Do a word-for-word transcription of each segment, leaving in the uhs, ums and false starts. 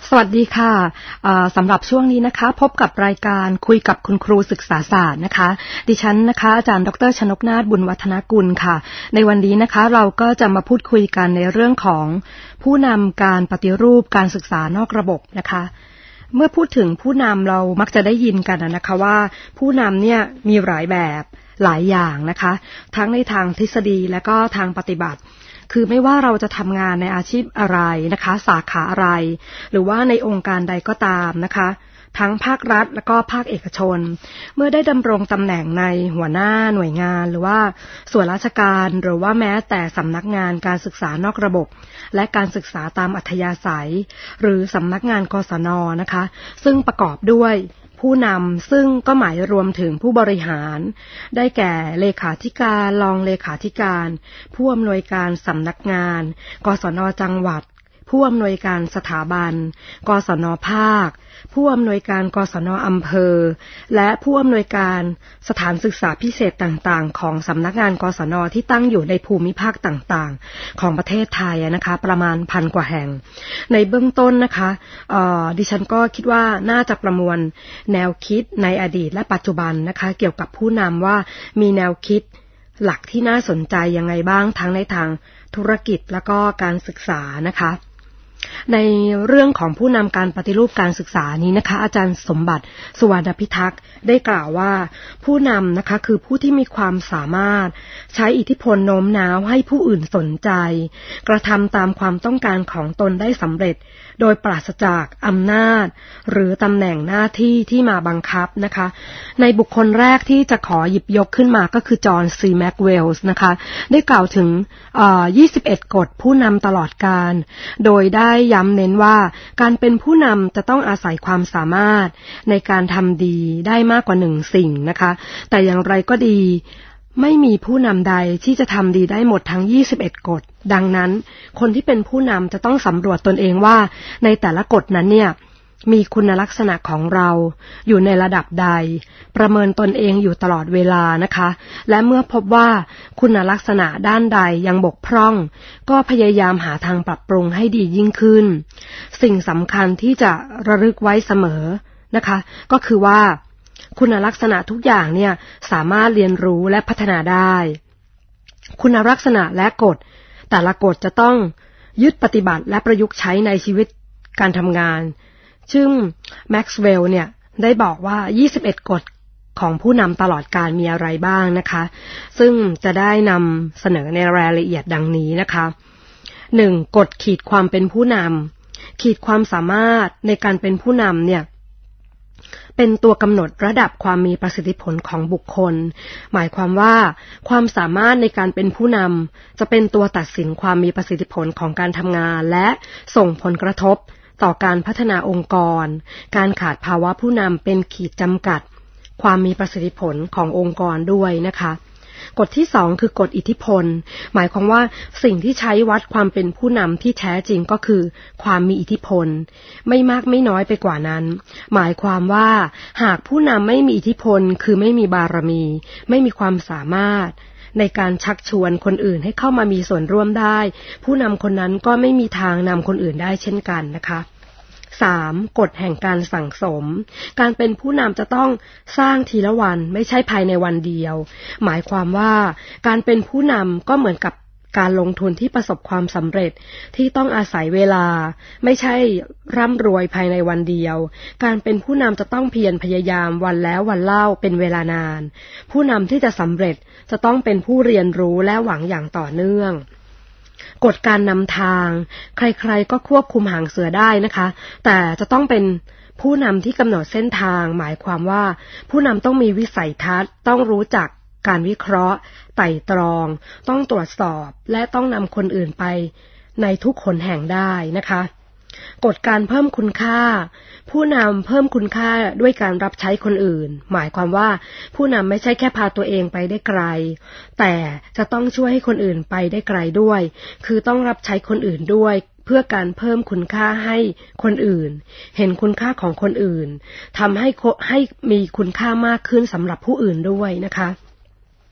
สวัสดีค่ะสำหรับช่วงนี้นะคะพบกับรายการคุยกับคุณครูศึกษาศาสตร์นะคะดิฉันนะคะอาจารย์ดร.ชนกนาถบุญวัฒนกุลค่ะในวันนี้นะคะเราก็จะมาพูดคุยกันในเรื่องของผู้นำการปฏิรูปการศึกษานอกระบบนะคะเมื่อพูดถึงผู้นำเรามักจะได้ยินกันนะคะว่าผู้นำเนี่ยมีหลายแบบหลายอย่างนะคะทั้งในทางทฤษฎีและก็ทางปฏิบัติคือไม่ว่าเราจะทำงานในอาชีพอะไรนะคะสาขาอะไรหรือว่าในองค์การใดก็ตามนะคะทั้งภาครัฐและก็ภาคเอกชนเมื่อได้ดำรงตำแหน่งในหัวหน้าหน่วยงานหรือว่าส่วนราชการหรือว่าแม้แต่สำนักงานการศึกษานอกระบบและการศึกษาตามอัธยาศัยหรือสำนักงานกศน.นะคะซึ่งประกอบด้วยผู้นำซึ่งก็หมายรวมถึงผู้บริหารได้แก่เลขาธิการรองเลขาธิการผู้อำนวยการสำนักงานกศน.จังหวัดผู้อำนวยการสถาบันกศน.ภาคผู้อำนวยการกศน.อำเภอและผู้อำนวยการสถานศึกษาพิเศษต่างๆของสำนักงานกศน.ที่ตั้งอยู่ในภูมิภาคต่างๆของประเทศไทยนะคะประมาณพันกว่าแห่งในเบื้องต้นนะคะดิฉันก็คิดว่าน่าจะประมวลแนวคิดในอดีตและปัจจุบันนะคะเกี่ยวกับผู้นำว่ามีแนวคิดหลักที่น่าสนใจยังไงบ้างทั้งในทางธุรกิจและก็การศึกษานะคะในเรื่องของผู้นำการปฏิรูปการศึกษานี้นะคะอาจารย์สมบัติสุวรรณพิทักษ์ได้กล่าวว่าผู้นำนะคะคือผู้ที่มีความสามารถใช้อิทธิพลโน้มน้าวให้ผู้อื่นสนใจกระทำตามความต้องการของตนได้สำเร็จโดยปราศจากอำนาจหรือตำแหน่งหน้าที่ที่มาบังคับนะคะในบุคคลแรกที่จะขอหยิบยกขึ้นมาก็คือจอห์นซีแม็กเวลส์นะคะได้กล่าวถึงยี่สิบเอ็ดกฎผู้นำตลอดกาลโดยได้ย้ำเน้นว่าการเป็นผู้นำจะต้องอาศัยความสามารถในการทำดีได้มากกว่าหนึ่งสิ่งนะคะแต่อย่างไรก็ดีไม่มีผู้นำใดที่จะทำดีได้หมดทั้งยี่สิบเอ็ดกฎดังนั้นคนที่เป็นผู้นำจะต้องสำรวจตนเองว่าในแต่ละกฎนั้นเนี่ยมีคุณลักษณะของเราอยู่ในระดับใดประเมินตนเองอยู่ตลอดเวลานะคะและเมื่อพบว่าคุณลักษณะด้านใดยังบกพร่องก็พยายามหาทางปรับปรุงให้ดียิ่งขึ้นสิ่งสำคัญที่จะระลึกไว้เสมอนะคะก็คือว่าคุณลักษณะทุกอย่างเนี่ยสามารถเรียนรู้และพัฒนาได้คุณลักษณะและกฎแต่ละกฎจะต้องยึดปฏิบัติและประยุกต์ใช้ในชีวิตการทำงานซึ่งแม็กซ์เวลล์เนี่ยได้บอกว่ายี่สิบเอ็ดกฎของผู้นำตลอดกาลมีอะไรบ้างนะคะซึ่งจะได้นำเสนอในรายละเอียดดังนี้นะคะหนึ่งกฎขีดความเป็นผู้นำขีดความสามารถในการเป็นผู้นำเนี่ยเป็นตัวกำหนดระดับความมีประสิทธิผลของบุคคลหมายความว่าความสามารถในการเป็นผู้นำจะเป็นตัวตัดสินความมีประสิทธิผลของการทำงานและส่งผลกระทบต่อการพัฒนาองค์กรการขาดภาวะผู้นำเป็นขีดจำกัดความมีประสิทธิผลขององค์กรด้วยนะคะกฎที่สองคือกฎอิทธิพลหมายความว่าสิ่งที่ใช้วัดความเป็นผู้นำที่แท้จริงก็คือความมีอิทธิพลไม่มากไม่น้อยไปกว่านั้นหมายความว่าหากผู้นำไม่มีอิทธิพลคือไม่มีบารมีไม่มีความสามารถในการชักชวนคนอื่นให้เข้ามามีส่วนร่วมได้ผู้นำคนนั้นก็ไม่มีทางนำคนอื่นได้เช่นกันนะคะสามกฎแห่งการสั่งสมการเป็นผู้นำจะต้องสร้างทีละวันไม่ใช่ภายในวันเดียวหมายความว่าการเป็นผู้นำก็เหมือนกับการลงทุนที่ประสบความสำเร็จที่ต้องอาศัยเวลาไม่ใช่ร่ำรวยภายในวันเดียวการเป็นผู้นำจะต้องเพียรพยายามวันแล้ววันเล่าเป็นเวลานานผู้นำที่จะสำเร็จจะต้องเป็นผู้เรียนรู้และหวังอย่างต่อเนื่องกฎการนำทางใครๆก็ควบคุมหางเสือได้นะคะแต่จะต้องเป็นผู้นำที่กำหนดเส้นทางหมายความว่าผู้นำต้องมีวิสัยทัศน์ต้องรู้จักการวิเคราะห์ไต่ตรองต้องตรวจสอบและต้องนำคนอื่นไปในทุกหนแห่งได้นะคะกฎการเพิ่มคุณค่าผู้นำเพิ่มคุณค่าด้วยการรับใช้คนอื่นหมายความว่าผู้นำไม่ใช่แค่พาตัวเองไปได้ไกลแต่จะต้องช่วยให้คนอื่นไปได้ไกลด้วยคือต้องรับใช้คนอื่นด้วยเพื่อการเพิ่มคุณค่าให้คนอื่นเห็นคุณค่าของคนอื่นทำให้ให้มีคุณค่ามากขึ้นสำหรับผู้อื่นด้วยนะคะ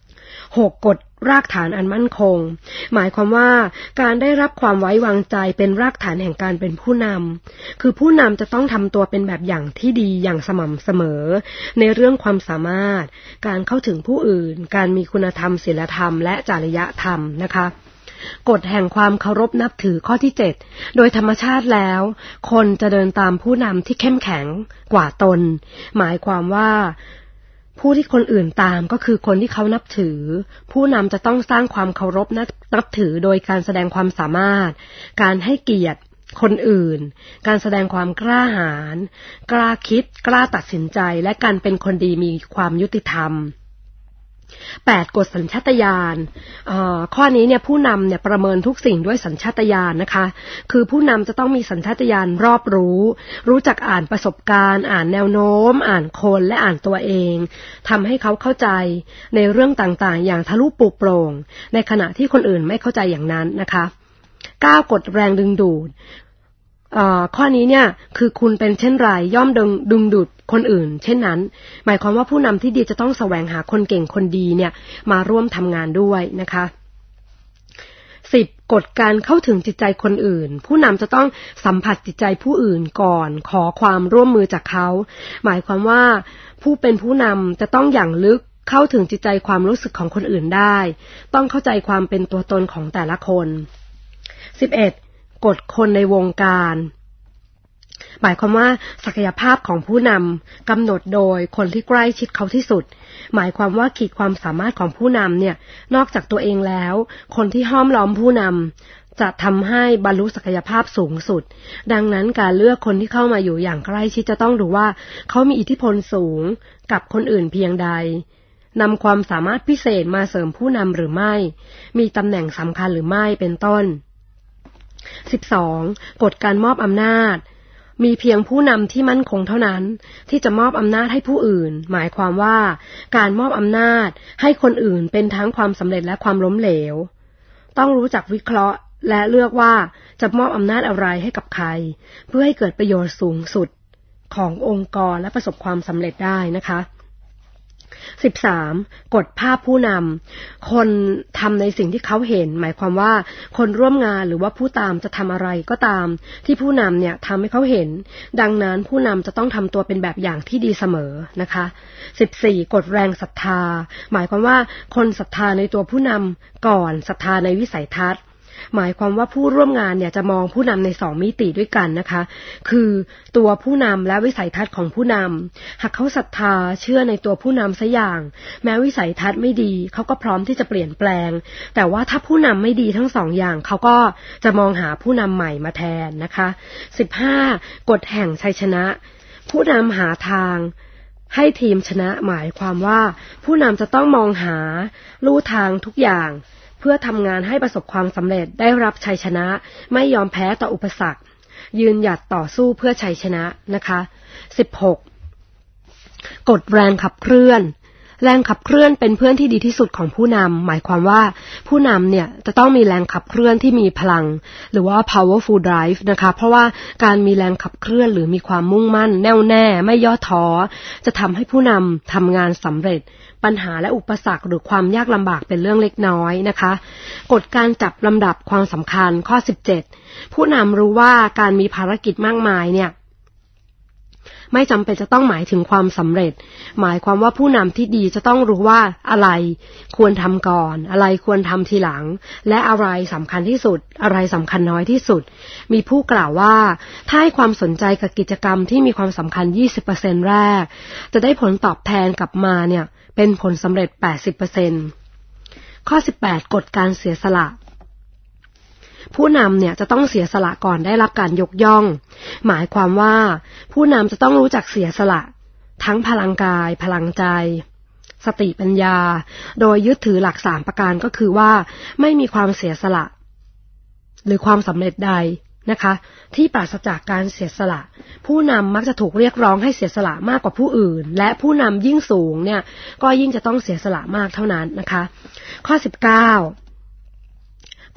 หกกฎรากฐานอันมั่นคงหมายความว่าการได้รับความไว้วางใจเป็นรากฐานแห่งการเป็นผู้นำคือผู้นำจะต้องทำตัวเป็นแบบอย่างที่ดีอย่างสม่ำเสมอในเรื่องความสามารถการเข้าถึงผู้อื่นการมีคุณธรรมศีลธรรมและจริยธรรมนะคะกฎแห่งความเคารพนับถือข้อที่เจ็ดโดยธรรมชาติแล้วคนจะเดินตามผู้นำที่เข้มแข็งกว่าตนหมายความว่าผู้ที่คนอื่นตามก็คือคนที่เขานับถือผู้นำจะต้องสร้างความเคารพนับถือโดยการแสดงความสามารถการให้เกียรติคนอื่นการแสดงความกล้าหาญกล้าคิดกล้าตัดสินใจและการเป็นคนดีมีความยุติธรรมแปดกฎสัญชาตญาณข้อนี้เนี่ยผู้นำเนี่ยประเมินทุกสิ่งด้วยสัญชาตญาณนะคะคือผู้นำจะต้องมีสัญชาตญาณรอบรู้รู้จักอ่านประสบการณ์อ่านแนวโน้มอ่านคนและอ่านตัวเองทำให้เขาเข้าใจในเรื่องต่างๆอย่างทะลุปลุกโปร่งในขณะที่คนอื่นไม่เข้าใจอย่างนั้นนะคะเก้ากฎแรงดึงดูดข้อนี้เนี่ยคือคุณเป็นเช่นไรย่อมดึงดึงดูดคนอื่นเช่นนั้นหมายความว่าผู้นำที่ดีจะต้องแสวงหาคนเก่งคนดีเนี่ยมาร่วมทำงานด้วยนะคะสิบกฎการเข้าถึงจิตใจคนอื่นผู้นำจะต้องสัมผัสจิตใจผู้อื่นก่อนขอความร่วมมือจากเขาหมายความว่าผู้เป็นผู้นำจะต้องอย่างลึกเข้าถึงจิตใจความรู้สึกของคนอื่นได้ต้องเข้าใจความเป็นตัวตนของแต่ละคนสิบเอ็ดกฎคนในวงการหมายความว่าศักยภาพของผู้นำกำหนดโดยคนที่ใกล้ชิดเขาที่สุดหมายความว่าขีดความสามารถของผู้นำเนี่ยนอกจากตัวเองแล้วคนที่ห้อมล้อมผู้นำจะทำให้บรรลุศักยภาพสูงสุดดังนั้นการเลือกคนที่เข้ามาอยู่อย่างใกล้ชิดจะต้องดูว่าเขามีอิทธิพลสูงกับคนอื่นเพียงใดนำความสามารถพิเศษมาเสริมผู้นำหรือไม่มีตำแหน่งสำคัญหรือไม่เป็นต้นสิบสองกฎการมอบอำนาจมีเพียงผู้นำที่มั่นคงเท่านั้นที่จะมอบอำนาจให้ผู้อื่นหมายความว่าการมอบอำนาจให้คนอื่นเป็นทั้งความสำเร็จและความล้มเหลวต้องรู้จักวิเคราะห์และเลือกว่าจะมอบอำนาจอะไรให้กับใครเพื่อให้เกิดประโยชน์สูงสุดขององค์กรและประสบความสำเร็จได้นะคะสิบสามกฎภาพผู้นำคนทำในสิ่งที่เขาเห็นหมายความว่าคนร่วมงานหรือว่าผู้ตามจะทำอะไรก็ตามที่ผู้นำเนี่ยทำให้เขาเห็นดังนั้นผู้นำจะต้องทำตัวเป็นแบบอย่างที่ดีเสมอนะคะสิบสี่กฎแรงศรัทธาหมายความว่าคนศรัทธาในตัวผู้นำก่อนศรัทธาในวิสัยทัศน์หมายความว่าผู้ร่วมงานเนี่ยจะมองผู้นำในสองมิติด้วยกันนะคะคือตัวผู้นำและวิสัยทัศน์ของผู้นำหากเขาศรัทธาเชื่อในตัวผู้นำซะอย่างแม้วิสัยทัศน์ไม่ดีเขาก็พร้อมที่จะเปลี่ยนแปลงแต่ว่าถ้าผู้นำไม่ดีทั้งสองอย่างเขาก็จะมองหาผู้นำใหม่มาแทนนะคะสิบห้ากฎแห่งชัยชนะผู้นำหาทางให้ทีมชนะหมายความว่าผู้นำจะต้องมองหาลู่ทางทุกอย่างเพื่อทำงานให้ประสบความสำเร็จได้รับชัยชนะไม่ยอมแพ้ต่ออุปสรรคยืนหยัดต่อสู้เพื่อชัยชนะนะคะสิบหกกฎแรงขับเคลื่อนแรงขับเคลื่อนเป็นเพื่อนที่ดีที่สุดของผู้นำหมายความว่าผู้นำเนี่ยจะต้องมีแรงขับเคลื่อนที่มีพลังหรือว่า powerful drive นะคะเพราะว่าการมีแรงขับเคลื่อนหรือมีความมุ่งมั่นแน่วแน่ไม่ย่อท้อจะทำให้ผู้นำทำงานสำเร็จปัญหาและอุปสรรคหรือความยากลำบากเป็นเรื่องเล็กน้อยนะคะกฎการจับลำดับความสำคัญข้อสิบเจ็ดผู้นำรู้ว่าการมีภารกิจมากมายเนี่ยไม่จำเป็นจะต้องหมายถึงความสำเร็จหมายความว่าผู้นำที่ดีจะต้องรู้ว่าอะไรควรทำก่อนอะไรควรทำทีหลังและอะไรสำคัญที่สุดอะไรสำคัญน้อยที่สุดมีผู้กล่าวว่าถ้าให้ความสนใจกับกิจกรรมที่มีความสำคัญ ยี่สิบเปอร์เซ็นต์ แรกจะได้ผลตอบแทนกลับมาเนี่ยเป็นผลสำเร็จ แปดสิบเปอร์เซ็นต์ ข้อสิบแปดกฎการเสียสละผู้นำเนี่ยจะต้องเสียสละก่อนได้รับการยกย่องหมายความว่าผู้นำจะต้องรู้จักเสียสละทั้งพลังกายพลังใจสติปัญญาโดยยึดถือหลักสามประการก็คือว่าไม่มีความเสียสละหรือความสำเร็จใดนะคะที่ปราศจากการเสียสละผู้นำมักจะถูกเรียกร้องให้เสียสละมากกว่าผู้อื่นและผู้นำยิ่งสูงเนี่ยก็ยิ่งจะต้องเสียสละมากเท่านั้นนะคะข้อสิบเก้า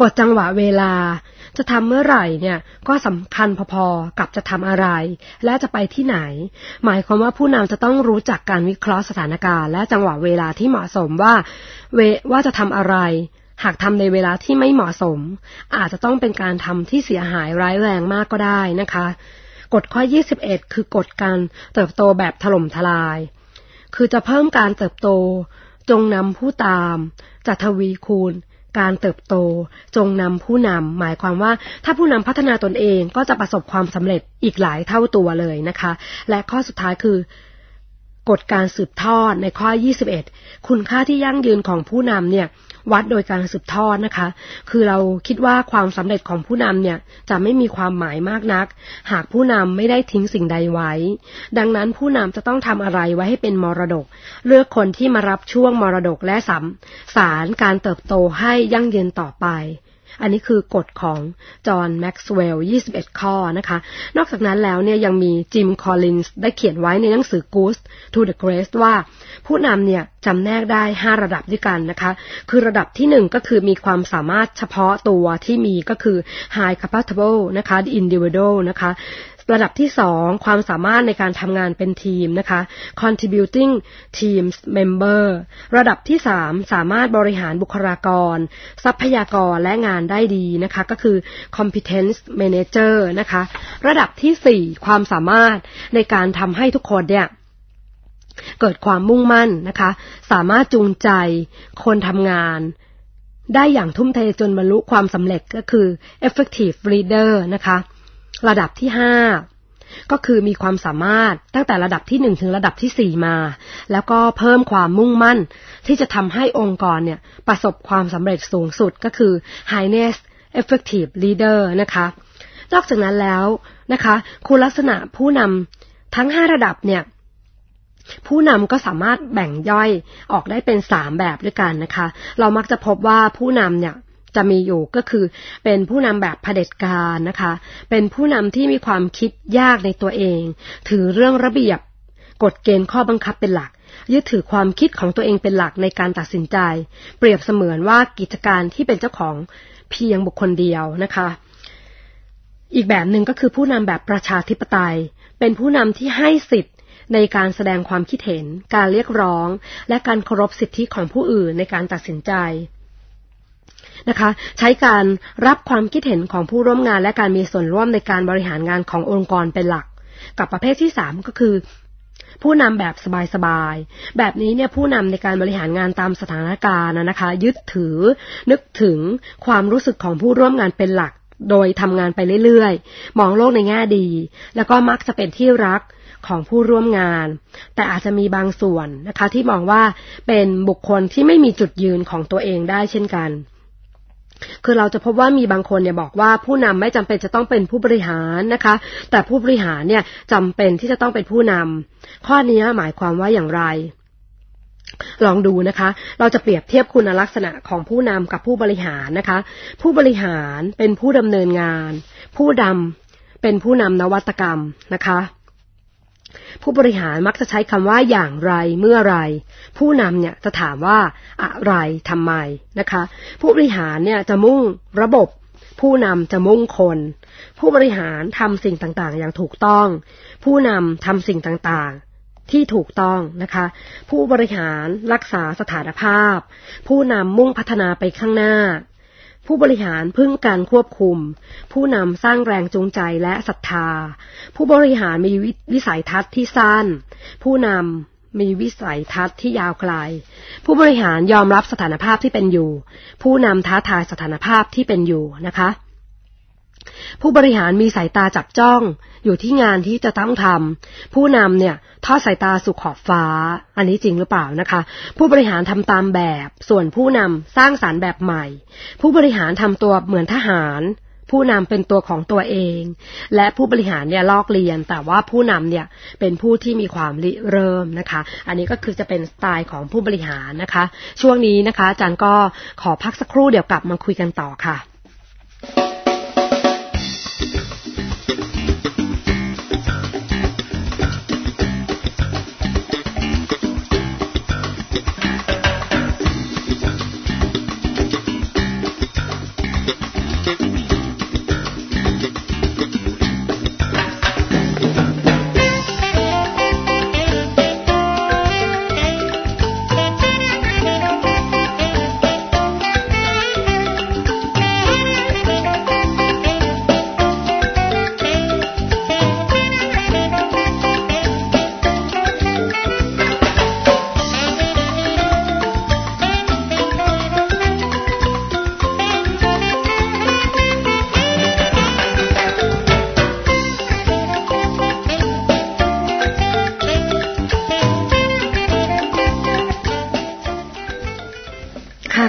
กฎจังหวะเวลาจะทำเมื่อไหร่เนี่ยก็สำคัญพอๆกับจะทำอะไรและจะไปที่ไหนหมายความว่าผู้นำจะต้องรู้จักการวิเคราะห์สถานการณ์และจังหวะเวลาที่เหมาะสมว่าเวว่าจะทำอะไรหากทำในเวลาที่ไม่เหมาะสมอาจจะต้องเป็นการทำที่เสียหายร้ายแรงมากก็ได้นะคะกฎข้อยี่สิบเอ็ดคือกฎการเติบโตแบบถล่มทลายคือจะเพิ่มการเติบโตจงนำผู้ตามจะทวีคูณการเติบโตจงนำผู้นำหมายความว่าถ้าผู้นำพัฒนาตนเองก็จะประสบความสำเร็จอีกหลายเท่าตัวเลยนะคะและข้อสุดท้ายคือกฎการสืบทอดในข้อยี่สิบเอ็ดคุณค่าที่ยั่งยืนของผู้นำเนี่ยวัดโดยการสืบทอดนะคะคือเราคิดว่าความสำเร็จของผู้นำเนี่ยจะไม่มีความหมายมากนักหากผู้นำไม่ได้ทิ้งสิ่งใดไว้ดังนั้นผู้นำจะต้องทำอะไรไว้ให้เป็นมรดกเลือกคนที่มารับช่วงมรดกและสำสารการเติบโตให้ยั่งยืนต่อไปอันนี้คือกฎของจอห์นแม็กซ์เวลล์ยี่สิบเอ็ดข้อนะคะนอกจากนั้นแล้วเนี่ยยังมีจิมคอลลินส์ได้เขียนไว้ในหนังสือ Good to the Great ว่าผู้นำเนี่ยจำแนกได้ห้าระดับด้วยกันนะคะคือระดับที่หนึ่งก็คือมีความสามารถเฉพาะตัวที่มีก็คือ high capable นะคะ individual นะคะระดับที่สองความสามารถในการทำงานเป็นทีมนะคะ contributing teams member ระดับที่สามสามารถบริหารบุคลากรทรัพยากรและงานได้ดีนะคะก็คือ competence manager นะคะระดับที่สี่ความสามารถในการทำให้ทุกคนเนี่ยเกิดความมุ่งมั่นนะคะสามารถจูงใจคนทำงานได้อย่างทุ่มเทจนบรรลุความสำเร็จก็คือ effective leader นะคะระดับที่ห้าก็คือมีความสามารถตั้งแต่ระดับที่หนึ่งถึงระดับที่สี่มาแล้วก็เพิ่มความมุ่งมั่นที่จะทำให้องค์กรเนี่ยประสบความสำเร็จสูงสุดก็คือ highest effective leader นะคะนอกจากนั้นแล้วนะคะคุณลักษณะผู้นำทั้งห้าระดับเนี่ยผู้นำก็สามารถแบ่งย่อยออกได้เป็นสามแบบด้วยกันนะคะเรามักจะพบว่าผู้นำเนี่ยจะมีอยู่ก็คือเป็นผู้นำแบบเผด็จการนะคะเป็นผู้นำที่มีความคิดยากในตัวเองถือเรื่องระเบียบกฎเกณฑ์ข้อบังคับเป็นหลักยึดถือความคิดของตัวเองเป็นหลักในการตัดสินใจเปรียบเสมือนว่ากิจการที่เป็นเจ้าของเพียงบุคคลเดียวนะคะอีกแบบหนึ่งก็คือผู้นำแบบประชาธิปไตยเป็นผู้นำที่ให้สิทธิ์ในการแสดงความคิดเห็นการเรียกร้องและการเคารพสิทธิของผู้อื่นในการตัดสินใจนะคะใช้การรับความคิดเห็นของผู้ร่วมงานและการมีส่วนร่วมในการบริหารงานขององค์กรเป็นหลักกับประเภทที่สามก็คือผู้นำแบบสบายๆแบบนี้เนี่ยผู้นำในการบริหารงานตามสถานการณ์นะคะยึดถือนึกถึงความรู้สึกของผู้ร่วมงานเป็นหลักโดยทำงานไปเรื่อยๆมองโลกในแง่ดีแล้วก็มักจะเป็นที่รักของผู้ร่วมงานแต่อาจจะมีบางส่วนนะคะที่มองว่าเป็นบุคคลที่ไม่มีจุดยืนของตัวเองได้เช่นกันคือเราจะพบว่ามีบางคนเนี่ยบอกว่าผู้นำไม่จำเป็นจะต้องเป็นผู้บริหารนะคะแต่ผู้บริหารเนี่ยจำเป็นที่จะต้องเป็นผู้นำข้อนี้หมายความว่าอย่างไรลองดูนะคะเราจะเปรียบเทียบคุณลักษณะของผู้นำกับผู้บริหารนะคะผู้บริหารเป็นผู้ดำเนินงานผู้นำเป็นผู้นำนวัตกรรมนะคะผู้บริหารมักจะใช้คำว่าอย่างไรเมื่อไรผู้นำเนี่ยจะถามว่าอะไรทำไมนะคะผู้บริหารเนี่ยจะมุ่งระบบผู้นำจะมุ่งคนผู้บริหารทำสิ่งต่างๆอย่างถูกต้องผู้นำทำสิ่งต่างๆที่ถูกต้องนะคะผู้บริหารรักษาสถานภาพผู้นำมุ่งพัฒนาไปข้างหน้าผู้บริหารพึ่งการควบคุมผู้นำสร้างแรงจูงใจและศรัทธาผู้บริหารมีวิสัยทัศน์ที่สั้นผู้นำมีวิสัยทัศน์ที่ยาวไกลผู้บริหารยอมรับสถานภาพที่เป็นอยู่ผู้นำท้าทายสถานภาพที่เป็นอยู่นะคะผู้บริหารมีสายตาจับจ้องอยู่ที่งานที่จะต้องทำผู้นำเนี่ยทอดสายตาสู่ขอบฟ้าอันนี้จริงหรือเปล่านะคะผู้บริหารทำตามแบบส่วนผู้นำสร้างสรรค์แบบใหม่ผู้บริหารทำตัวเหมือนทหารผู้นำเป็นตัวของตัวเองและผู้บริหารเนี่ยลอกเลียนแต่ว่าผู้นำเนี่ยเป็นผู้ที่มีความริเริ่มนะคะอันนี้ก็คือจะเป็นสไตล์ของผู้บริหารนะคะช่วงนี้นะคะอาจารย์ก็ขอพักสักครู่เดี๋ยวกลับมาคุยกันต่อค่ะ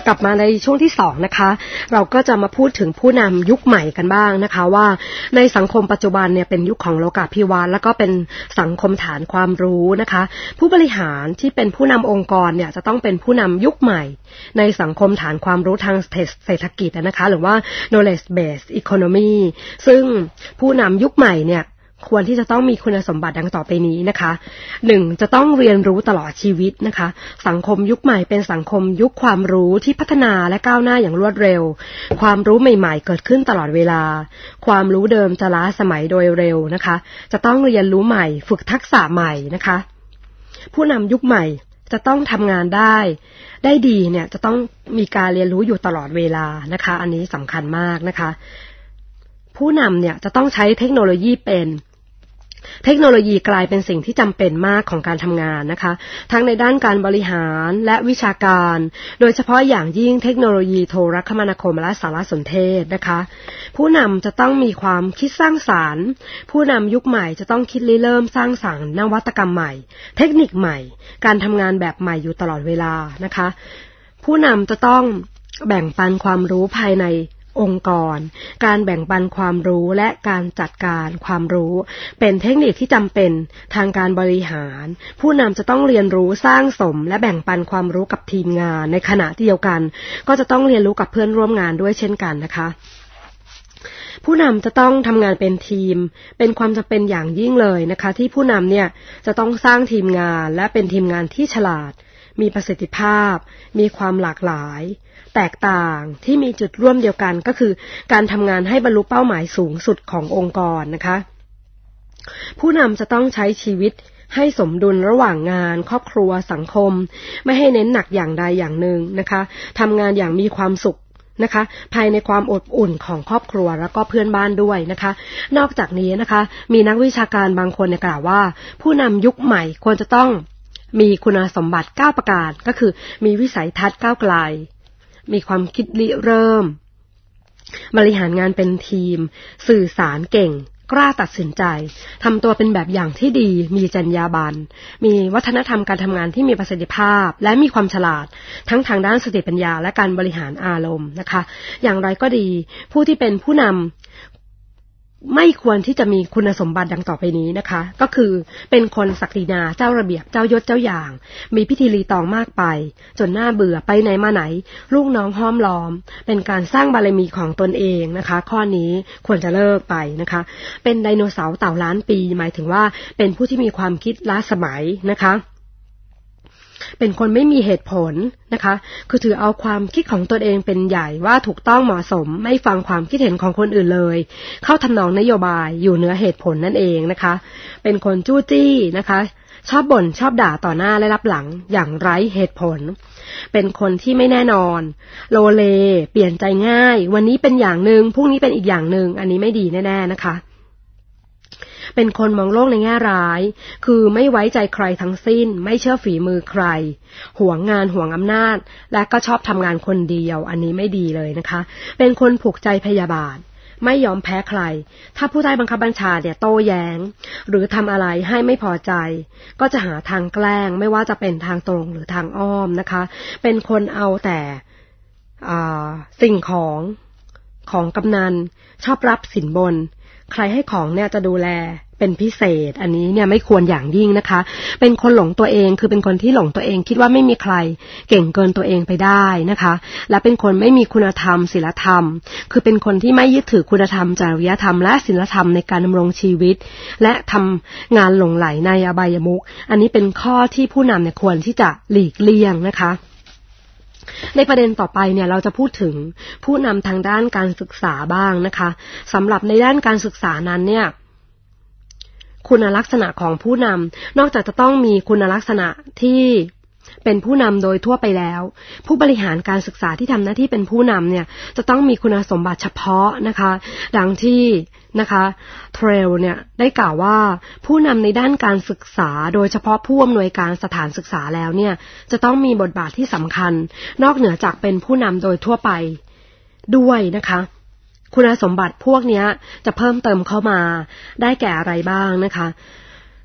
กลับมาในช่วงที่สองนะคะเราก็จะมาพูดถึงผู้นำยุคใหม่กันบ้างนะคะว่าในสังคมปัจจุบันเนี่ยเป็นยุคของโลกาภิวัตน์แล้วก็เป็นสังคมฐานความรู้นะคะผู้บริหารที่เป็นผู้นำองค์กรเนี่ยจะต้องเป็นผู้นำยุคใหม่ในสังคมฐานความรู้ทางเศรษฐกิจนะคะหรือว่า knowledge based economy ซึ่งผู้นำยุคใหม่เนี่ยควรที่จะต้องมีคุณสมบัติดังต่อไปนี้นะคะหนึ่งจะต้องเรียนรู้ตลอดชีวิตนะคะสังคมยุคใหม่เป็นสังคมยุคความรู้ที่พัฒนาและก้าวหน้าอย่างรวดเร็วความรู้ใหม่ๆเกิดขึ้นตลอดเวลาความรู้เดิมจะล้าสมัยโดยเร็วนะคะจะต้องเรียนรู้ใหม่ฝึกทักษะใหม่นะคะผู้นำยุคใหม่จะต้องทำงานได้ได้ดีเนี่ยจะต้องมีการเรียนรู้อยู่ตลอดเวลานะคะอันนี้สำคัญมากนะคะผู้นำเนี่ยจะต้องใช้เทคโนโลยีเป็นเทคโนโลยีกลายเป็นสิ่งที่จำเป็นมากของการทำงานนะคะทั้งในด้านการบริหารและวิชาการโดยเฉพาะอย่างยิ่งเทคโนโลยีโทรคมนาคมและสารสนเทศนะคะผู้นำจะต้องมีความคิดสร้างสรรค์ผู้นำยุคใหม่จะต้องคิดริเริ่มสร้างสรรค์นวัตกรรมใหม่เทคนิคใหม่การทำงานแบบใหม่อยู่ตลอดเวลานะคะผู้นำจะต้องแบ่งปันความรู้ภายในองค์กรการแบ่งปันความรู้และการจัดการความรู้เป็นเทคนิคที่จำเป็นทางการบริหารผู้นำจะต้องเรียนรู้สร้างสมและแบ่งปันความรู้กับทีมงานในขณะเดียวกันก็จะต้องเรียนรู้กับเพื่อนร่วมงานด้วยเช่นกันนะคะผู้นำจะต้องทำงานเป็นทีมเป็นความจำเป็นอย่างยิ่งเลยนะคะที่ผู้นำเนี่ยจะต้องสร้างทีมงานและเป็นทีมงานที่ฉลาดมีประสิทธิภาพมีความหลากหลายแตกต่างที่มีจุดร่วมเดียวกันก็คือการทำงานให้บรรลุเป้าหมายสูงสุดขององค์กรนะคะผู้นำจะต้องใช้ชีวิตให้สมดุลระหว่างงานครอบครัวสังคมไม่ให้เน้นหนักอย่างใดอย่างหนึ่งนะคะทำงานอย่างมีความสุขนะคะภายในความอบอุ่นของครอบครัวแล้วก็เพื่อนบ้านด้วยนะคะนอกจากนี้นะคะมีนักวิชาการบางคนกล่าวว่าผู้นำยุคใหม่ควรจะต้องมีคุณสมบัติเก้าประการก็คือมีวิสัยทัศน์ก้าวไกลมีความคิดริเริ่มบริหารงานเป็นทีมสื่อสารเก่งกล้าตัดสินใจทำตัวเป็นแบบอย่างที่ดีมีจรรยาบรรณมีวัฒนธรรมการทำงานที่มีประสิทธิภาพและมีความฉลาดทั้งทางด้านสติปัญญาและการบริหารอารมณ์นะคะอย่างไรก็ดีผู้ที่เป็นผู้นำไม่ควรที่จะมีคุณสมบัติดังต่อไปนี้นะคะก็คือเป็นคนศักดินาเจ้าระเบียบเจ้ายศเจ้าอย่างมีพิธีรีตองมากไปจนน่าเบื่อไปไหนมาไหนลูกน้องห้อมล้อมเป็นการสร้างบารมีของตนเองนะคะข้อนี้ควรจะเลิกไปนะคะเป็นไดโนเสาร์เต่าล้านปีหมายถึงว่าเป็นผู้ที่มีความคิดล้าสมัยนะคะเป็นคนไม่มีเหตุผลนะคะคือถือเอาความคิดของตนเองเป็นใหญ่ว่าถูกต้องเหมาะสมไม่ฟังความคิดเห็นของคนอื่นเลยเข้าทำนองนโยบายอยู่เหนือเหตุผลนั่นเองนะคะเป็นคนจู้จี้นะคะชอบบ่นชอบด่าต่อหน้าและรับหลังอย่างไร้เหตุผลเป็นคนที่ไม่แน่นอนโลเลเปลี่ยนใจง่ายวันนี้เป็นอย่างนึงพรุ่งนี้เป็นอีกอย่างนึงอันนี้ไม่ดีแน่ๆนะคะเป็นคนมองโลกในแง่ร้ายคือไม่ไว้ใจใครทั้งสิ้นไม่เชื่อฝีมือใครหวงงานหวงอำนาจและก็ชอบทำงานคนเดียวอันนี้ไม่ดีเลยนะคะเป็นคนผูกใจพยาบาทไม่ยอมแพ้ใครถ้าผู้ใต้บังคับบัญชาเนี่ยโต้แย้งหรือทำอะไรให้ไม่พอใจก็จะหาทางแกล้งไม่ว่าจะเป็นทางตรงหรือทางอ้อมนะคะเป็นคนเอาแต่สิ่งของของกำนันชอบรับสินบนใครให้ของเนี่ยจะดูแลเป็นพิเศษอันนี้เนี่ยไม่ควรอย่างยิ่งนะคะเป็นคนหลงตัวเองคือเป็นคนที่หลงตัวเองคิดว่าไม่มีใครเก่งเกินตัวเองไปได้นะคะและเป็นคนไม่มีคุณธรรมศีลธรรมคือเป็นคนที่ไม่ยึดถือคุณธรรมจริยธรรมและศีลธรรมในการดำรงชีวิตและทำงานหลงไหลในอบายมุขอันนี้เป็นข้อที่ผู้นำเนี่ยควรที่จะหลีกเลี่ยงนะคะในประเด็นต่อไปเนี่ยเราจะพูดถึงผู้นำทางด้านการศึกษาบ้างนะคะสำหรับในด้านการศึกษานั้นเนี่ยคุณลักษณะของผู้นำนอกจากจะต้องมีคุณลักษณะที่เป็นผู้นำโดยทั่วไปแล้วผู้บริหารการศึกษาที่ทำหน้าที่เป็นผู้นำเนี่ยจะต้องมีคุณสมบัติเฉพาะนะคะดังที่นะคะเทรลเนี่ยได้กล่าวว่าผู้นำในด้านการศึกษาโดยเฉพาะผู้อำนวยการสถานศึกษาแล้วเนี่ยจะต้องมีบทบาทที่สำคัญนอกเหนือจากเป็นผู้นำโดยทั่วไปด้วยนะคะคุณสมบัติพวกนี้จะเพิ่มเติมเข้ามาได้แก่อะไรบ้างนะคะ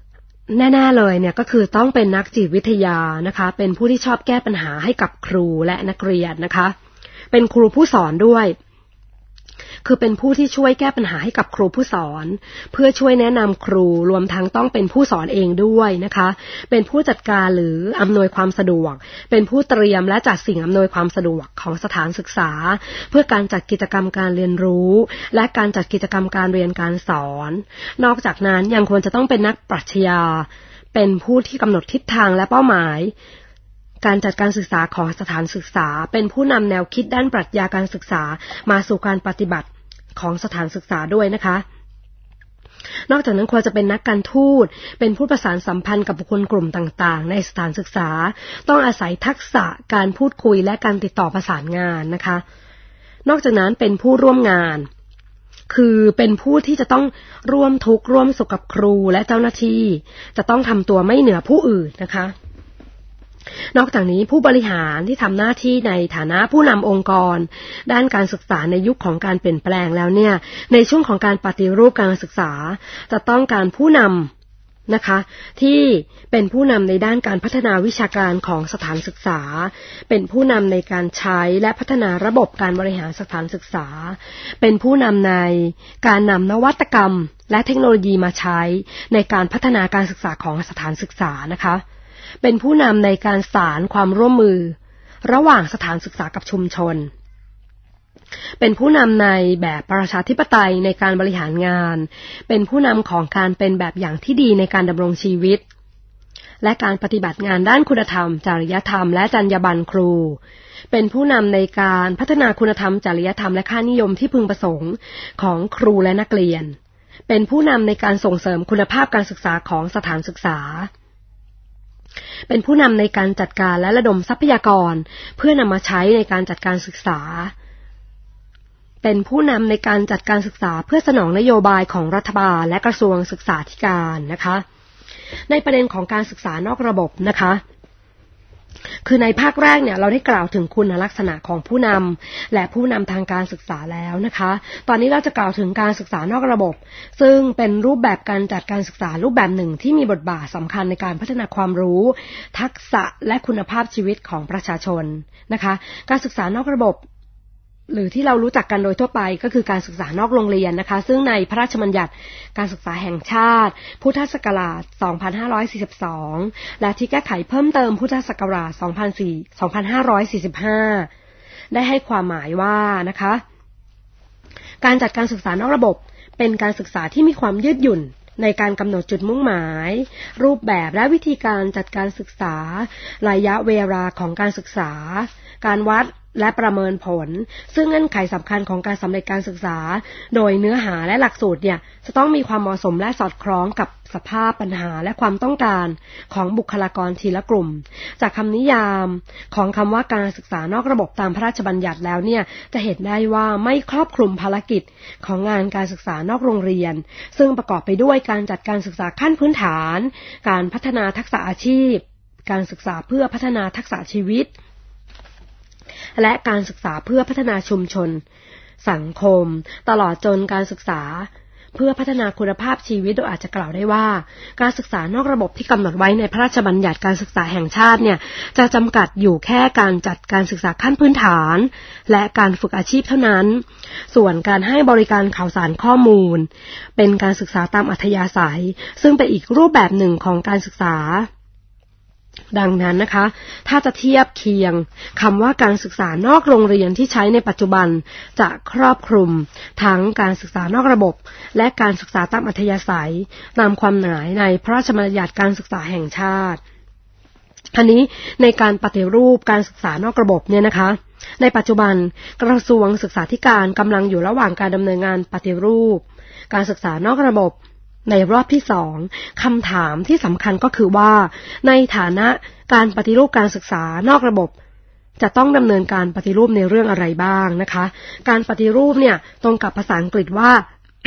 แน่ๆเลยเนี่ยก็คือต้องเป็นนักจิตวิทยานะคะเป็นผู้ที่ชอบแก้ปัญหาให้กับครูและนักเรียนนะคะเป็นครูผู้สอนด้วยคือเป็นผู้ที่ช่วยแก้ปัญหาให้กับครูผู้สอนเพื่อช่วยแนะนำครูรวมทั้งต้องเป็นผู้สอนเองด้วยนะคะเป็นผู้จัดการหรืออำนวยความสะดวกเป็นผู้เตรียมและจัดสิ่งอำนวยความสะดวกของสถานศึกษาเพื่อการจัดกิจกรรมการเรียนรู้และการจัดกิจกรรมการเรียนการสอนนอกจากนั้นยังควรจะต้องเป็นนักปรัชญาเป็นผู้ที่กำหนดทิศทางและเป้าหมายการจัดการศึกษาของสถานศึกษาเป็นผู้นำแนวคิดด้านปรัชญาการศึกษามาสู่การปฏิบัติของสถานศึกษาด้วยนะคะนอกจากนั้นควรจะเป็นนักการทูตเป็นผู้ประสานสัมพันธ์กับบุคคลกลุ่มต่างๆในสถานศึกษาต้องอาศัยทักษะการพูดคุยและการติดต่อประสานงานนะคะนอกจากนั้นเป็นผู้ร่วมงานคือเป็นผู้ที่จะต้องร่วมทุกข์ร่วมสุขกับครูและเจ้าหน้าที่จะต้องทำตัวไม่เหนือผู้อื่นนะคะนอกจากนี้ผู้บริหารที่ทำหน้าที่ในฐานะผู้นำองค์กรด้านการศึกษาในยุคของการเปลี่ยนแปลงแล้วเนี่ยในช่วงของการปฏิรูปการศึกษาจะต้องการผู้นำนะคะที่เป็นผู้นำในด้านการพัฒนาวิชาการของสถานศึกษาเป็นผู้นำในการใช้และพัฒนาระบบการบริหารสถานศึกษาเป็นผู้นำในการนำนวัตกรรมและเทคโนโลยีมาใช้ในการพัฒนาการศึกษาของสถานศึกษานะคะเป็นผู้นำในการสานความร่วมมือระหว่างสถานศึกษากับชุมชนเป็นผู้นำในแบบประชาธิปไตยในการบริหารงานเป็นผู้นำของการเป็นแบบอย่างที่ดีในการดำรงชีวิตและการปฏิบัติงานด้านคุณธรรมจริยธรรมและจรรยาบรรณครูเป็นผู้นำในการพัฒนาคุณธรรมจริยธรรมและค่านิยมที่พึงประสงค์ของครูและนักเรียนเป็นผู้นำในการส่งเสริมคุณภาพการศึกษาของสถานศึกษาเป็นผู้นำในการจัดการและระดมทรัพยากรเพื่อนำมาใช้ในการจัดการศึกษาเป็นผู้นำในการจัดการศึกษาเพื่อสนองนโยบายของรัฐบาลและกระทรวงศึกษาธิการนะคะในประเด็นของการศึกษานอกระบบนะคะคือในภาคแรกเนี่ยเราได้กล่าวถึงคุณลักษณะของผู้นำและผู้นำทางการศึกษาแล้วนะคะตอนนี้เราจะกล่าวถึงการศึกษานอกระบบซึ่งเป็นรูปแบบการจัดการศึกษารูปแบบหนึ่งที่มีบทบาทสำคัญในการพัฒนาความรู้ทักษะและคุณภาพชีวิตของประชาชนนะคะการศึกษานอกระบบหรือที่เรารู้จักกันโดยทั่วไปก็คือการศึกษานอกโรงเรียนนะคะซึ่งในพระราชบัญญัติการศึกษาแห่งชาติพุทธศักราชสองพันห้าร้อยสี่สิบสองและที่แก้ไขเพิ่มเติมพุทธศักราชสองพันห้าร้อยสี่สิบห้าได้ให้ความหมายว่านะคะการจัดการศึกษานอกระบบเป็นการศึกษาที่มีความยืดหยุ่นในการกำหนดจุดมุ่งหมายรูปแบบและวิธีการจัดการศึกษาระยะเวลาของการศึกษาการวัดและประเมินผลซึ่งเงื่อนไขสำคัญของการสำเร็จการศึกษาโดยเนื้อหาและหลักสูตรเนี่ยจะต้องมีความเหมาะสมและสอดคล้องกับสภาพปัญหาและความต้องการของบุคลากรทีละกลุ่มจากคำนิยามของคำว่าการศึกษานอกระบบตามพระราชบัญญัติแล้วเนี่ยจะเห็นได้ว่าไม่ครอบคลุมภารกิจของงานการศึกษานอกโรงเรียนซึ่งประกอบไปด้วยการจัดการศึกษาขั้นพื้นฐานการพัฒนาทักษะอาชีพการศึกษาเพื่อพัฒนาทักษะชีวิตและการศึกษาเพื่อพัฒนาชุมชนสังคมตลอดจนการศึกษาเพื่อพัฒนาคุณภาพชีวิตโดยอาจจะกล่าวได้ว่าการศึกษานอกระบบที่กำหนดไว้ในพระราชบัญญัติการศึกษาแห่งชาติเนี่ยจะจำกัดอยู่แค่การจัดการศึกษาขั้นพื้นฐานและการฝึกอาชีพเท่านั้นส่วนการให้บริการข่าวสารข้อมูลเป็นการศึกษาตามอัธยาศัยซึ่งเป็นอีกรูปแบบหนึ่งของการศึกษาดังนั้นนะคะถ้าจะเทียบเคียงคำว่าการศึกษานอกโรงเรียนที่ใช้ในปัจจุบันจะครอบคลุมทั้งการศึกษานอกระบบและการศึกษาตามอัธยาศัยตามความหมายในพระราชบัญญัติการศึกษาแห่งชาติอันนี้ในการปฏิรูปการศึกษานอกระบบเนี่ยนะคะในปัจจุบันกระทรวงศึกษาธิการกำลังอยู่ระหว่างการดำเนินงานปฏิรูปการศึกษานอกระบบในรอบที่สองคำถามที่สำคัญก็คือว่าในฐานะการปฏิรูปการศึกษานอกระบบจะต้องดำเนินการปฏิรูปในเรื่องอะไรบ้างนะคะการปฏิรูปเนี่ยตรงกับภาษาอังกฤษว่า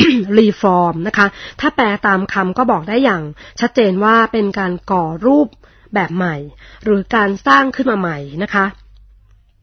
reform นะคะถ้าแปลตามคำก็บอกได้อย่างชัดเจนว่าเป็นการก่อรูปแบบใหม่หรือการสร้างขึ้นมาใหม่นะคะ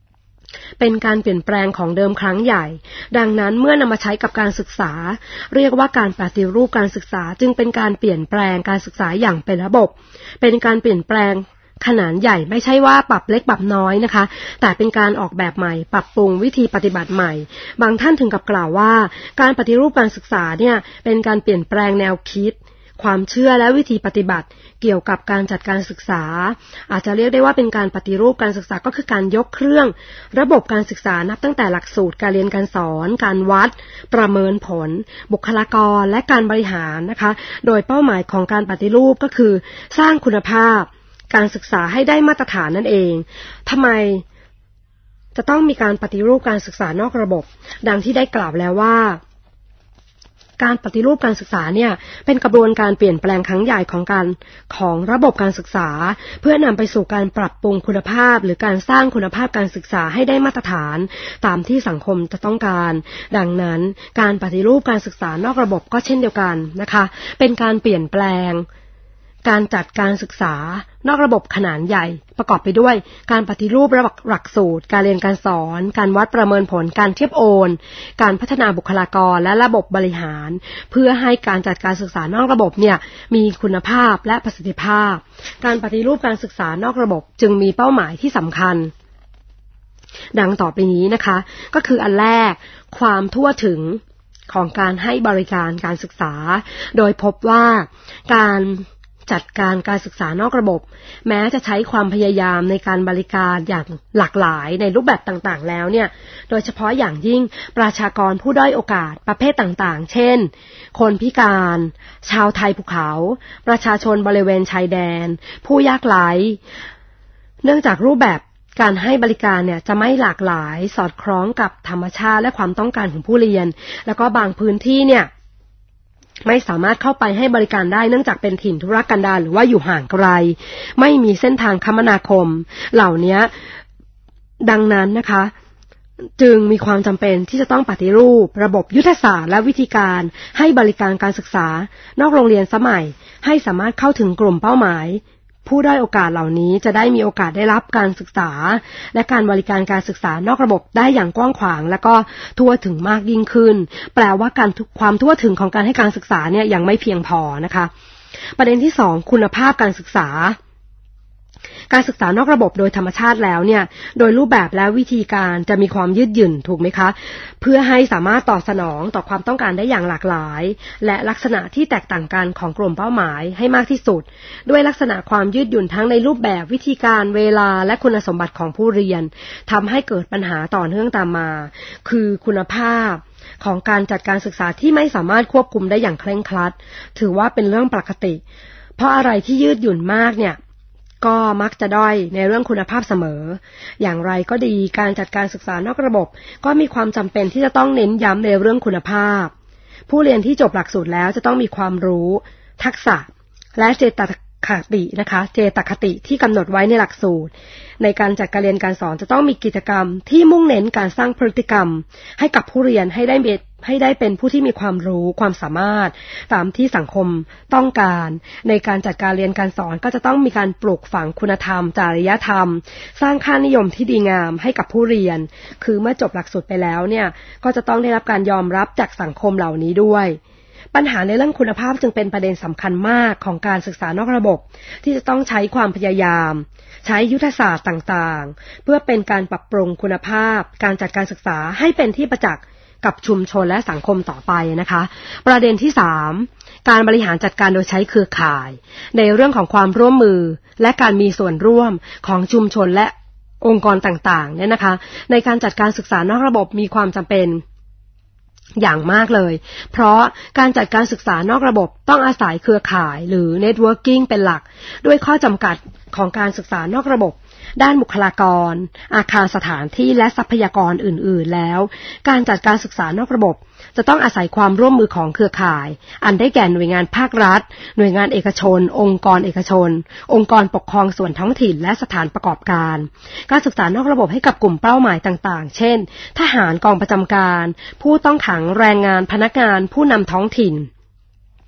เป็นการเปลี่ยนแปลงของเดิมครั้งใหญ่ดังนั้นเมื่อนำมาใช้กับการศึกษาเรียกว่าการปฏิรูปการศึกษาจึงเป็นการเปลี่ยนแปลงการศึกษาอย่างเป็นระบบเป็นการเปลี่ยนแปลงขนาดใหญ่ไม่ใช่ว่าปรับเล็กปรับน้อยนะคะแต่เป็นการออกแบบใหม่ปรับปรุงวิธีปฏิบัติใหม่บางท่านถึงกับกล่าวว่าการปฏิรูปการศึกษาเนี่ยเป็นการเปลี่ยนแปลงแนวคิดความเชื่อและวิธีปฏิบัติเกี่ยวกับการจัดการศึกษาอาจจะเรียกได้ว่าเป็นการปฏิรูปการศึกษาก็คือการยกเครื่องระบบการศึกษานับตั้งแต่หลักสูตรการเรียนการสอนการวัดประเมินผลบุคลากรและการบริหารนะคะโดยเป้าหมายของการปฏิรูปก็คือสร้างคุณภาพการศึกษาให้ได้มาตรฐานนั่นเองทำไมจะต้องมีการปฏิรูปการศึกษานอกระบบดังที่ได้กล่าวแล้วว่าการปฏิรูปการศึกษาเนี่ยเป็นกระบวนการเปลี่ยนแปลงครั้งใหญ่ของการของระบบการศึกษาเพื่อนำไปสู่การปรับปรุงคุณภาพหรือการสร้างคุณภาพการศึกษาให้ได้มาตรฐานตามที่สังคมจะต้องการดังนั้นการปฏิรูปการศึกษานอกระบบก็เช่นเดียวกันนะคะเป็นการเปลี่ยนแปลงการจัดการศึกษานอกระบบขนาดใหญ่ประกอบไปด้วยการปฏิรูประบบหลักสูตรการเรียนการสอนการวัดประเมินผลการเทียบโอนการพัฒนาบุคลากรและระบบบริหารเพื่อให้การจัดการศึกษานอกระบบเนี่ยมีคุณภาพและประสิทธิภาพการปฏิรูปการศึกษานอกระบบจึงมีเป้าหมายที่สำคัญดังต่อไปนี้นะคะก็คืออันแรกความทั่วถึงของการให้บริการการศึกษาโดยพบว่าการจัดการการศึกษานอกระบบแม้จะใช้ความพยายามในการบริการอย่างหลากหลายในรูปแบบต่างๆแล้วเนี่ยโดยเฉพาะอย่างยิ่งประชากรผู้ด้อยโอกาสประเภทต่างๆเช่นคนพิการชาวไทยภูเขาประชาชนบริเวณชายแดนผู้ยากไร้เนื่องจากรูปแบบการให้บริการเนี่ยจะไม่หลากหลายสอดคล้องกับธรรมชาติและความต้องการของผู้เรียนแล้วก็บางพื้นที่เนี่ยไม่สามารถเข้าไปให้บริการได้เนื่องจากเป็นถิ่นทุรกันดารหรือว่าอยู่ห่างไกลไม่มีเส้นทางคมนาคมเหล่านี้ดังนั้นนะคะจึงมีความจำเป็นที่จะต้องปฏิรูประบบยุทธศาสตร์และวิธีการให้บริการการศึกษานอกโรงเรียนสมัยให้สามารถเข้าถึงกลุ่มเป้าหมายผู้ด้อยโอกาสเหล่านี้จะได้มีโอกาสได้รับการศึกษาและการบริการการศึกษานอกระบบได้อย่างกว้างขวางและก็ทั่วถึงมากยิ่งขึ้นแปลว่าการความทั่วถึงของการให้การศึกษาเนี่ยยังไม่เพียงพอนะคะประเด็นที่สองคุณภาพการศึกษาการศึกษานอกระบบโดยธรรมชาติแล้วเนี่ยโดยรูปแบบและวิธีการจะมีความยืดหยุ่นถูกไหมคะเพื่อให้สามารถตอบสนองต่อความต้องการได้อย่างหลากหลายและลักษณะที่แตกต่างกันของกลุ่มเป้าหมายให้มากที่สุดด้วยลักษณะความยืดหยุ่นทั้งในรูปแบบวิธีการเวลาและคุณสมบัติของผู้เรียนทำให้เกิดปัญหาต่อเนื่องตามมาคือคุณภาพของการจัดการศึกษาที่ไม่สามารถควบคุมได้อย่างเคร่งครัดถือว่าเป็นเรื่องปกติเพราะอะไรที่ยืดหยุ่นมากเนี่ยก็มักจะด้อยในเรื่องคุณภาพเสมออย่างไรก็ดีการจัดการศึกษานอกระบบก็มีความจำเป็นที่จะต้องเน้นย้ำในเรื่องคุณภาพผู้เรียนที่จบหลักสูตรแล้วจะต้องมีความรู้ทักษะและเจตคตินะคะเจตคติที่กำหนดไว้ในหลักสูตรในการจัดการเรียนการสอนจะต้องมีกิจกรรมที่มุ่งเน้นการสร้างพฤติกรรมให้กับผู้เรียนให้ได้ให้ได้เป็นผู้ที่มีความรู้ความสามารถตามที่สังคมต้องการในการจัดการเรียนการสอนก็จะต้องมีการปลูกฝังคุณธรรมจริยธรรมสร้างค่านิยมที่ดีงามให้กับผู้เรียนคือเมื่อจบหลักสูตรไปแล้วเนี่ยก็จะต้องได้รับการยอมรับจากสังคมเหล่านี้ด้วยปัญหาในเรื่องคุณภาพจึงเป็นประเด็นสำคัญมากของการศึกษานอกระบบที่จะต้องใช้ความพยายามใช้ยุทธศาสตร์ต่างๆเพื่อเป็นการปรับปรุงคุณภาพการจัดการศึกษาให้เป็นที่ประจักษ์กับชุมชนและสังคมต่อไปนะคะประเด็นที่สามการบริหารจัดการโดยใช้เครือข่ายในเรื่องของความร่วมมือและการมีส่วนร่วมของชุมชนและองค์กรต่างๆเนี่ยนะคะในการจัดการศึกษานอกระบบมีความจำเป็นอย่างมากเลยเพราะการจัดการศึกษานอกระบบต้องอาศัยเครือข่ายหรือ networking เป็นหลักด้วยข้อจำกัดของการศึกษานอกระบบด้านบุคลากรอาคารสถานที่และทรัพยากรอื่นๆแล้วการจัดการศึกษานอกระบบจะต้องอาศัยความร่วมมือของเครือข่ายอันได้แก่หน่วยงานภาครัฐหน่วยงานเอกชนองค์กรเอกชนองค์กรปกครองส่วนท้องถิ่นและสถานประกอบการการศึกษานอกระบบให้กับกลุ่มเป้าหมายต่างๆเช่นทหารกองประจำการผู้ต้องขังแรงงานพนักงานผู้นำท้องถิ่น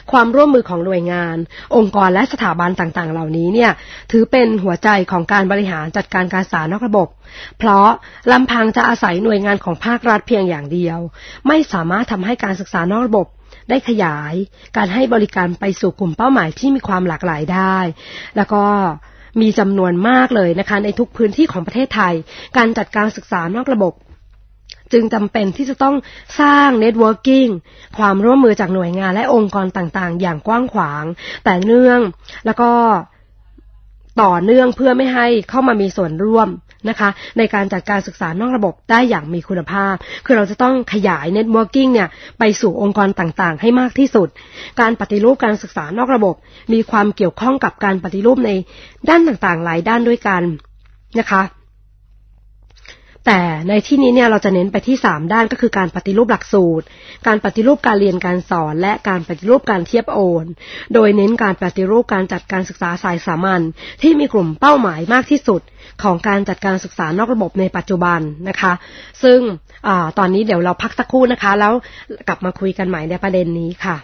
ความร่วมมือของหน่วยงานองค์กรและสถาบันต่างๆเหล่านี้เนี่ยถือเป็นหัวใจของการบริหารจัดการการศึกษานอกระบบเพราะลำพังจะอาศัยหน่วยงานของภาครัฐเพียงอย่างเดียวไม่สามารถทำให้การศึกษานอกระบบได้ขยายการให้บริการไปสู่กลุ่มเป้าหมายที่มีความหลากหลายได้แล้วก็มีจำนวนมากเลยนะคะในทุกพื้นที่ของประเทศไทยการจัดการศึกษานอกระบบจึงจำเป็นที่จะต้องสร้างเน็ตเวิร์กิ่งความร่วมมือจากหน่วยงานและองค์กรต่างๆอย่างกว้างขวางแต่เนื่องแล้วก็ต่อเนื่องเพื่อไม่ให้เข้ามามีส่วนร่วมนะคะในการจัดการศึกษานอกระบบได้อย่างมีคุณภาพคือเราจะต้องขยายเน็ตเวิร์กิ่งเนี่ยไปสู่องค์กรต่างๆให้มากที่สุดการปฏิรูปการศึกษานอกระบบมีความเกี่ยวข้องกับการปฏิรูปในด้านต่างๆหลายด้านด้วยกันนะคะแต่ในที่นี้เนี่ยเราจะเน้นไปที่สามด้านก็คือการปฏิรูปหลักสูตรการปฏิรูปการเรียนการสอนและการปฏิรูปการเทียบโอนโดยเน้นการปฏิรูปการจัดการศึกษาสายสามัญที่มีกลุ่มเป้าหมายมากที่สุดของการจัดการศึกษานอกระบบในปัจจุบันนะคะซึ่งอ่าตอนนี้เดี๋ยวเราพักสักครู่นะคะแล้วกลับมาคุยกันใหม่ในประเด็นนี้ค่ะ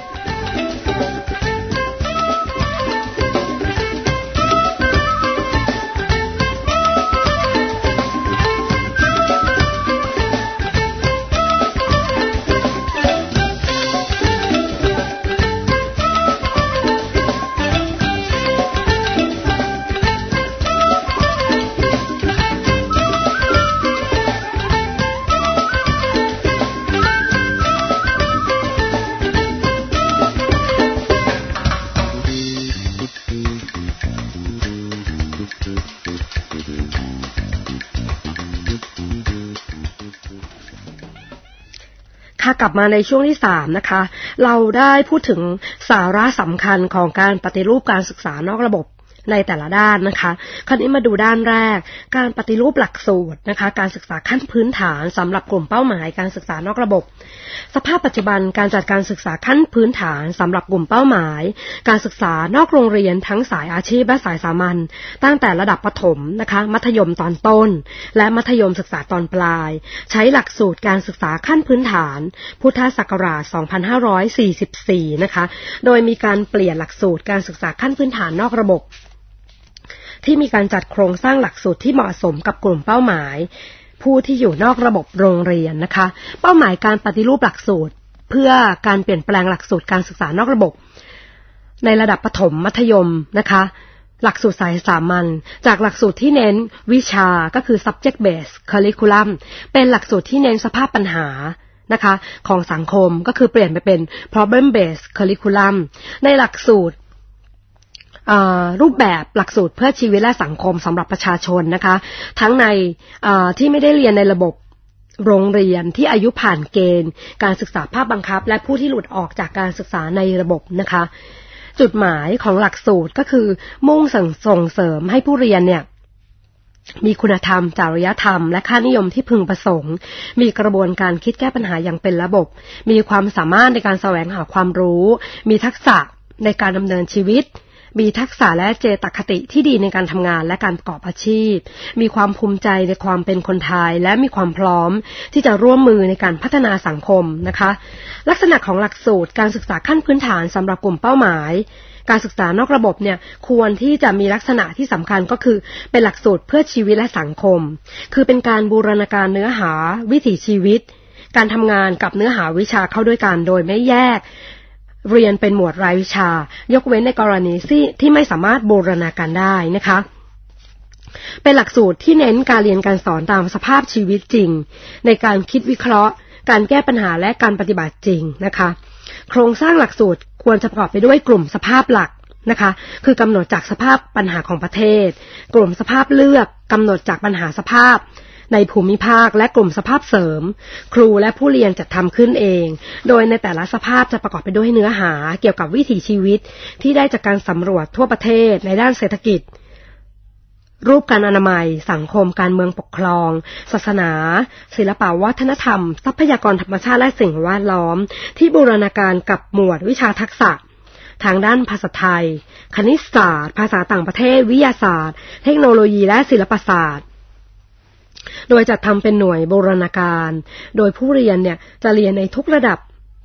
กลับมาในช่วงที่สามนะคะเราได้พูดถึงสาระสำคัญของการปฏิรูปการศึกษานอกระบบในแต่ละด้านนะคะคราวนี้มาดูด้านแรกการปฏิรูปหลักสูตรนะคะการศึกษาขั้นพื้นฐานสำหรับกลุ่มเป้าหมายการศึกษานอกระบบสภาพปัจจุบันการจัดการศึกษาขั้นพื้นฐานสำหรับกลุ่มเป้าหมายการศึกษานอกโรงเรียนทั้งสายอาชีพและสายสามัญตั้งแต่ระดับประถมนะคะมัธยมตอนต้นและมัธยมศึกษาตอนปลายใช้หลักสูตรการศึกษาขั้นพื้นฐานพุทธศักราชสองพันห้าร้อยสี่สิบสี่นะคะโดยมีการเปลี่ยนหลักสูตรการศึกษาขั้นพื้นฐานนอกระบบที่มีการจัดโครงสร้างหลักสูตรที่เหมาะสมกับกลุ่มเป้าหมายผู้ที่อยู่นอกระบบโรงเรียนนะคะเป้าหมายการปฏิรูปหลักสูตรเพื่อการเปลี่ยนแปลงหลักสูตรการศึกษานอกระบบในระดับประถมมัธยมนะคะหลักสูตรสายสามัญจากหลักสูตรที่เน้นวิชาก็คือ subject based curriculum เป็นหลักสูตรที่เน้นสภาพปัญหานะคะของสังคมก็คือเปลี่ยนไปเป็น problem based curriculum ในหลักสูตรรูปแบบหลักสูตรเพื่อชีวิตและสังคมสำหรับประชาชนนะคะทั้งในที่ไม่ได้เรียนในระบบโรงเรียนที่อายุผ่านเกณฑ์การศึกษาภาคบังคับและผู้ที่หลุดออกจากการศึกษาในระบบนะคะจุดหมายของหลักสูตรก็คือมุ่งส่งเสริมให้ผู้เรียนเนี่ยมีคุณธรรมจริยธรรมและค่านิยมที่พึงประสงค์มีกระบวนการคิดแก้ปัญหาอย่างเป็นระบบมีความสามารถในการแสวงหาความรู้มีทักษะในการดำเนินชีวิตมีทักษะและเจตคติที่ดีในการทำงานและการประกอบอาชีพมีความภูมิใจในความเป็นคนไทยและมีความพร้อมที่จะร่วมมือในการพัฒนาสังคมนะคะลักษณะของหลักสูตรการศึกษาขั้นพื้นฐานสำหรับกลุ่มเป้าหมายการศึกษานอกระบบเนี่ยควรที่จะมีลักษณะที่สำคัญก็คือเป็นหลักสูตรเพื่อชีวิตและสังคมคือเป็นการบูรณาการเนื้อหาวิถีชีวิตการทำงานกับเนื้อหาวิชาเข้าด้วยกันโดยไม่แยกเรียนเป็นหมวดรายวิชายกเว้นในกรณีที่ที่ไม่สามารถบูรณาการได้นะคะเป็นหลักสูตรที่เน้นการเรียนการสอนตามสภาพชีวิตจริงในการคิดวิเคราะห์การแก้ปัญหาและการปฏิบัติจริงนะคะโครงสร้างหลักสูตรควรจะประกอบไปด้วยกลุ่มสภาพหลักนะคะคือกำหนดจากสภาพปัญหาของประเทศกลุ่มสภาพเลือกกำหนดจากปัญหาสภาพในภูมิภาคและกลุ่มสภาพเสริมครูและผู้เรียนจัดทำขึ้นเองโดยในแต่ละสภาพจะประกอบไปด้วยเนื้อหาเกี่ยวกับวิถีชีวิตที่ได้จากการสำรวจทั่วประเทศในด้านเศรษฐกิจรูปการอนามัยสังคมการเมืองปกครองศาสนาศิลปวัฒนธรรมทรัพยากรธรรมชาติและสิ่งแวดล้อมที่บูรณาการกับหมวดวิชาทักษะทางด้านภาษาไทยคณิตศาสตร์ภาษาต่างประเทศวิทยาศาสตร์เทคโนโลยีและศิลปศาสตร์โดยจัดทำเป็นหน่วยบูรณาการโดยผู้เรียนเนี่ยจะเรียนในทุกระดับ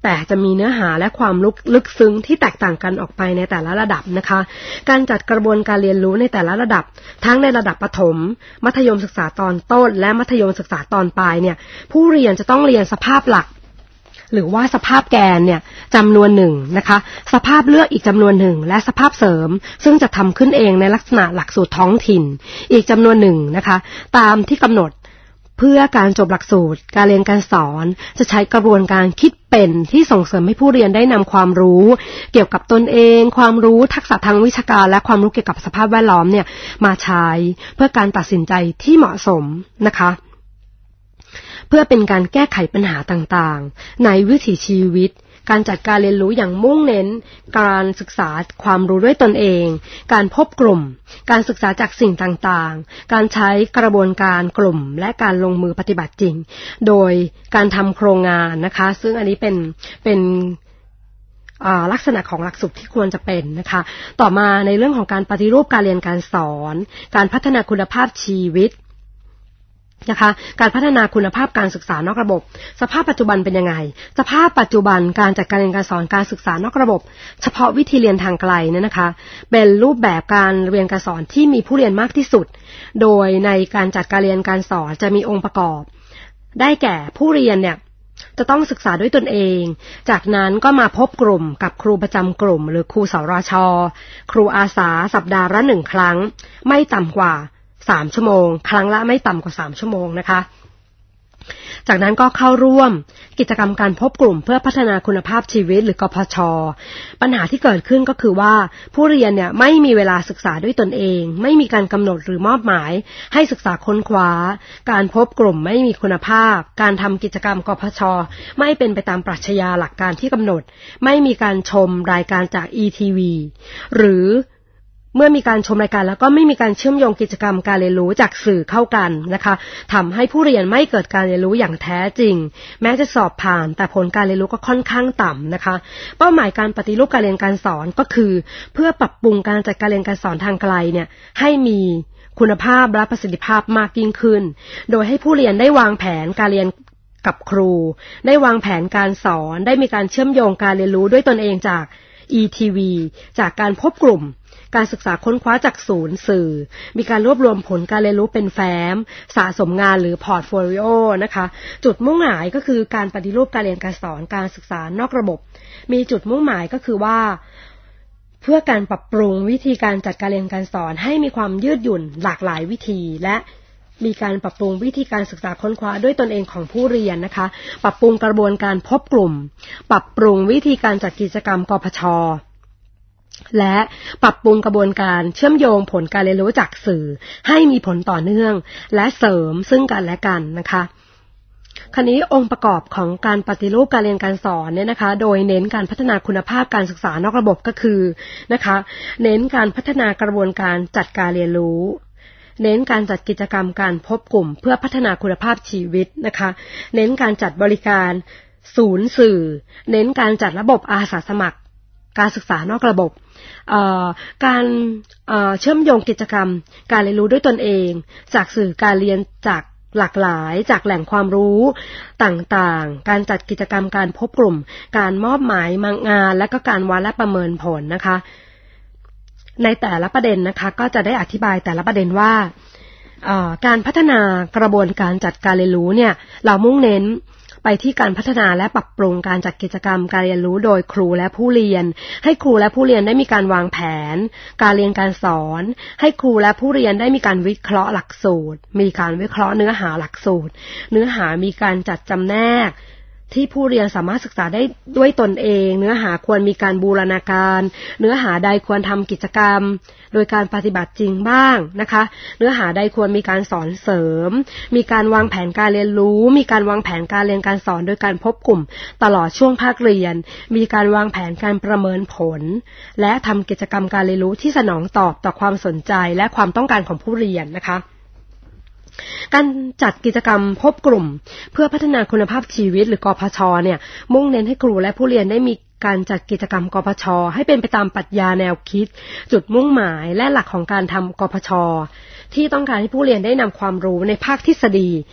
แต่จะมีเนื้อหาและความลึกซึ้งที่แตกต่างกันออกไปในแต่ละระดับนะคะการจัดกระบวนการเรียนรู้ในแต่ละระดับทั้งในระดับประถมมัธยมศึกษาตอนต้นและมัธยมศึกษาตอนปลายเนี่ยผู้เรียนจะต้องเรียนสภาพหลักหรือว่าสภาพแกนเนี่ยจำนวนหนึ่งนะคะสภาพเลือกอีกจำนวนหนึ่งและสภาพเสริมซึ่งจะทำขึ้นเองในลักษณะหลักสูตรท้องถิ่นอีกจำนวนหนึ่งนะคะตามที่กำหนดเพื่อการจบหลักสูตรการเรียนการสอนจะใช้กระบวนการคิดเป็นที่ส่งเสริมให้ผู้เรียนได้นำความรู้เกี่ยวกับตนเองความรู้ทักษะทางวิชาการและความรู้เกี่ยวกับสภาพแวดล้อมเนี่ยมาใช้เพื่อการตัดสินใจที่เหมาะสมนะคะเพื่อเป็นการแก้ไขปัญหาต่างๆในวิถีชีวิตการจัดการเรียนรู้อย่างมุ่งเน้นการศึกษาความรู้ด้วยตนเองการพบกลุ่มการศึกษาจากสิ่งต่างๆการใช้กระบวนการกลุ่มและการลงมือปฏิบัติจริงโดยการทำโครงงานนะคะซึ่งอันนี้เป็นเป็นลักษณะของหลักสูตรที่ควรจะเป็นนะคะต่อมาในเรื่องของการปฏิรูปการเรียนการสอนการพัฒนาคุณภาพชีวิตนะคะการพัฒนาคุณภาพการศึกษานอกระบบสภาพปัจจุบันเป็นยังไงสภาพปัจจุบันการจัดการเรียนการสอนการศึกษานอกระบบเฉพาะวิธีเรียนทางไกลเนี่ยนะคะเป็นรูปแบบการเรียนการสอนที่มีผู้เรียนมากที่สุดโดยในการจัดการเรียนการสอนจะมีองค์ประกอบได้แก่ผู้เรียนเนี่ยจะต้องศึกษาด้วยตนเองจากนั้นก็มาพบกลุ่มกับครูประจำกลุ่มหรือครูสรช.ครูอาสาสัปดาห์ละหนึ่งครั้งไม่ต่ำกว่าสามชั่วโมงครั้งละไม่ต่ำกว่าสามชั่วโมงนะคะจากนั้นก็เข้าร่วมกิจกรรมการพบกลุ่มเพื่อพัฒนาคุณภาพชีวิตหรือกพช.ปัญหาที่เกิดขึ้นก็คือว่าผู้เรียนเนี่ยไม่มีเวลาศึกษาด้วยตนเองไม่มีการกำหนดหรือมอบหมายให้ศึกษาค้นคว้าการพบกลุ่มไม่มีคุณภาพการทำกิจกรรมกพช.ไม่เป็นไปตามปรัชญาหลักการที่กำหนดไม่มีการชมรายการจาก อี ที วี หรือเมื่อมีการชมรายการแล้วก็ไม่มีการเชื่อมโยงกิจกรรมการเรียนรู้จากสื่อเข้ากันนะคะทำให้ผู้เรียนไม่เกิดการเรียนรู้อย่างแท้จริงแม้จะสอบผ่านแต่ผลการเรียนรู้ก็ค่อนข้างต่ำนะคะเป้าหมายการปฏิรูปการเรียนการสอนก็คือเพื่อปรับปรุงการจัดการเรียนการสอนทางไกลเนี่ยให้มีคุณภาพและประสิทธิภาพมากยิ่งขึ้นโดยให้ผู้เรียนได้วางแผนการเรียนกับครูได้วางแผนการสอนได้มีการเชื่อมโยงการเรียนรู้ด้วยตนเองจาก อี ที วี จากการพบกลุ่มการศึกษาค้นคว้าจากศูนย์สื่อมีการรวบรวมผลการเรียนรู้เป็นแฟ้มสะสมงานหรือพอร์ตโฟลิโอนะคะจุดมุ่งหมายก็คือการปฏิรูปการเรียนการสอนการศึกษานอกระบบมีจุดมุ่งหมายก็คือว่าเพื่อการปรับปรุงวิธีการจัดการเรียนการสอนให้มีความยืดหยุ่นหลากหลายวิธีและมีการปรับปรุงวิธีการศึกษาค้นคว้าด้วยตนเองของผู้เรียนนะคะปรับปรุงกระบวนการพบกลุ่มปรับปรุงวิธีการจัดกิจกรรมกพช.และปรับปรุงกระบวนการเชื่อมโยงผลการเรียนรู้จากสื่อให้มีผลต่อเนื่องและเสริมซึ่งกันและกันนะคะคราวนี้องค์ประกอบของการปฏิรูปการเรียนการสอนเนี่ยนะคะโดยเน้นการพัฒนาคุณภาพการศึกษานอกระบบก็คือนะคะเน้นการพัฒนากระบวนการจัดการเรียนรู้เน้นการจัดกิจกรรมการพบกลุ่มเพื่อพัฒนาคุณภาพชีวิตนะคะเน้นการจัดบริการศูนย์สื่อเน้นการจัดระบบอาสาสมัครการศึกษานอกระบบการเชื่อมโยงกิจกรรมการเรียนรู้ด้วยตนเองจากสื่อการเรียนจากหลากหลายจากแหล่งความรู้ต่างๆการจัดกิจกรรมการพบกลุ่มการมอบหมายงานและก็การวัดและประเมินผลนะคะในแต่ละประเด็นนะคะก็จะได้อธิบายแต่ละประเด็นว่าการพัฒนากระบวนการจัดการเรียนรู้เนี่ยเรามุ่งเน้นไปที่การพัฒนาและปรับปรุงการจัดกิจกรรมการเรียนรู้โดยครูและผู้เรียนให้ครูและผู้เรียนได้มีการวางแผนการเรียนการสอนให้ครูและผู้เรียนได้มีการวิเคราะห์หลักสูตรมีการวิเคราะห์เนื้อหาหลักสูตรเนื้อหามีการจัดจำแนกที่ผู้เรียนสามารถศึกษาได้ด้วยตนเองเนื้อหาควรมีการบูรณาการเนื้อหาใดควรทำกิจกรรมโดยการปฏิบัติจริงบ้างนะคะเนื้อหาใดควรมีการสอนเสริมมีการวางแผนการเรียนรู้มีการวางแผนการเรียนการสอนโดยการพบกลุ่มตลอดช่วงภาคเรียนมีการวางแผนการประเมินผลและทำกิจกรรมการเรียนรู้ที่สนองตอบต่อความสนใจและความต้องการของผู้เรียนนะคะการจัดกิจกรรมพบกลุ่มเพื่อพัฒนาคุณภาพชีวิตหรือกพช.เนี่ยมุ่งเน้นให้ครูและผู้เรียนได้มีการจัดกิจกรรมกพช.ให้เป็นไปตามปรัชญาแนวคิดจุดมุ่งหมายและหลักของการทำกพช.ที่ต้องการให้ผู้เรียนได้นำความรู้ในภาคทฤษฎี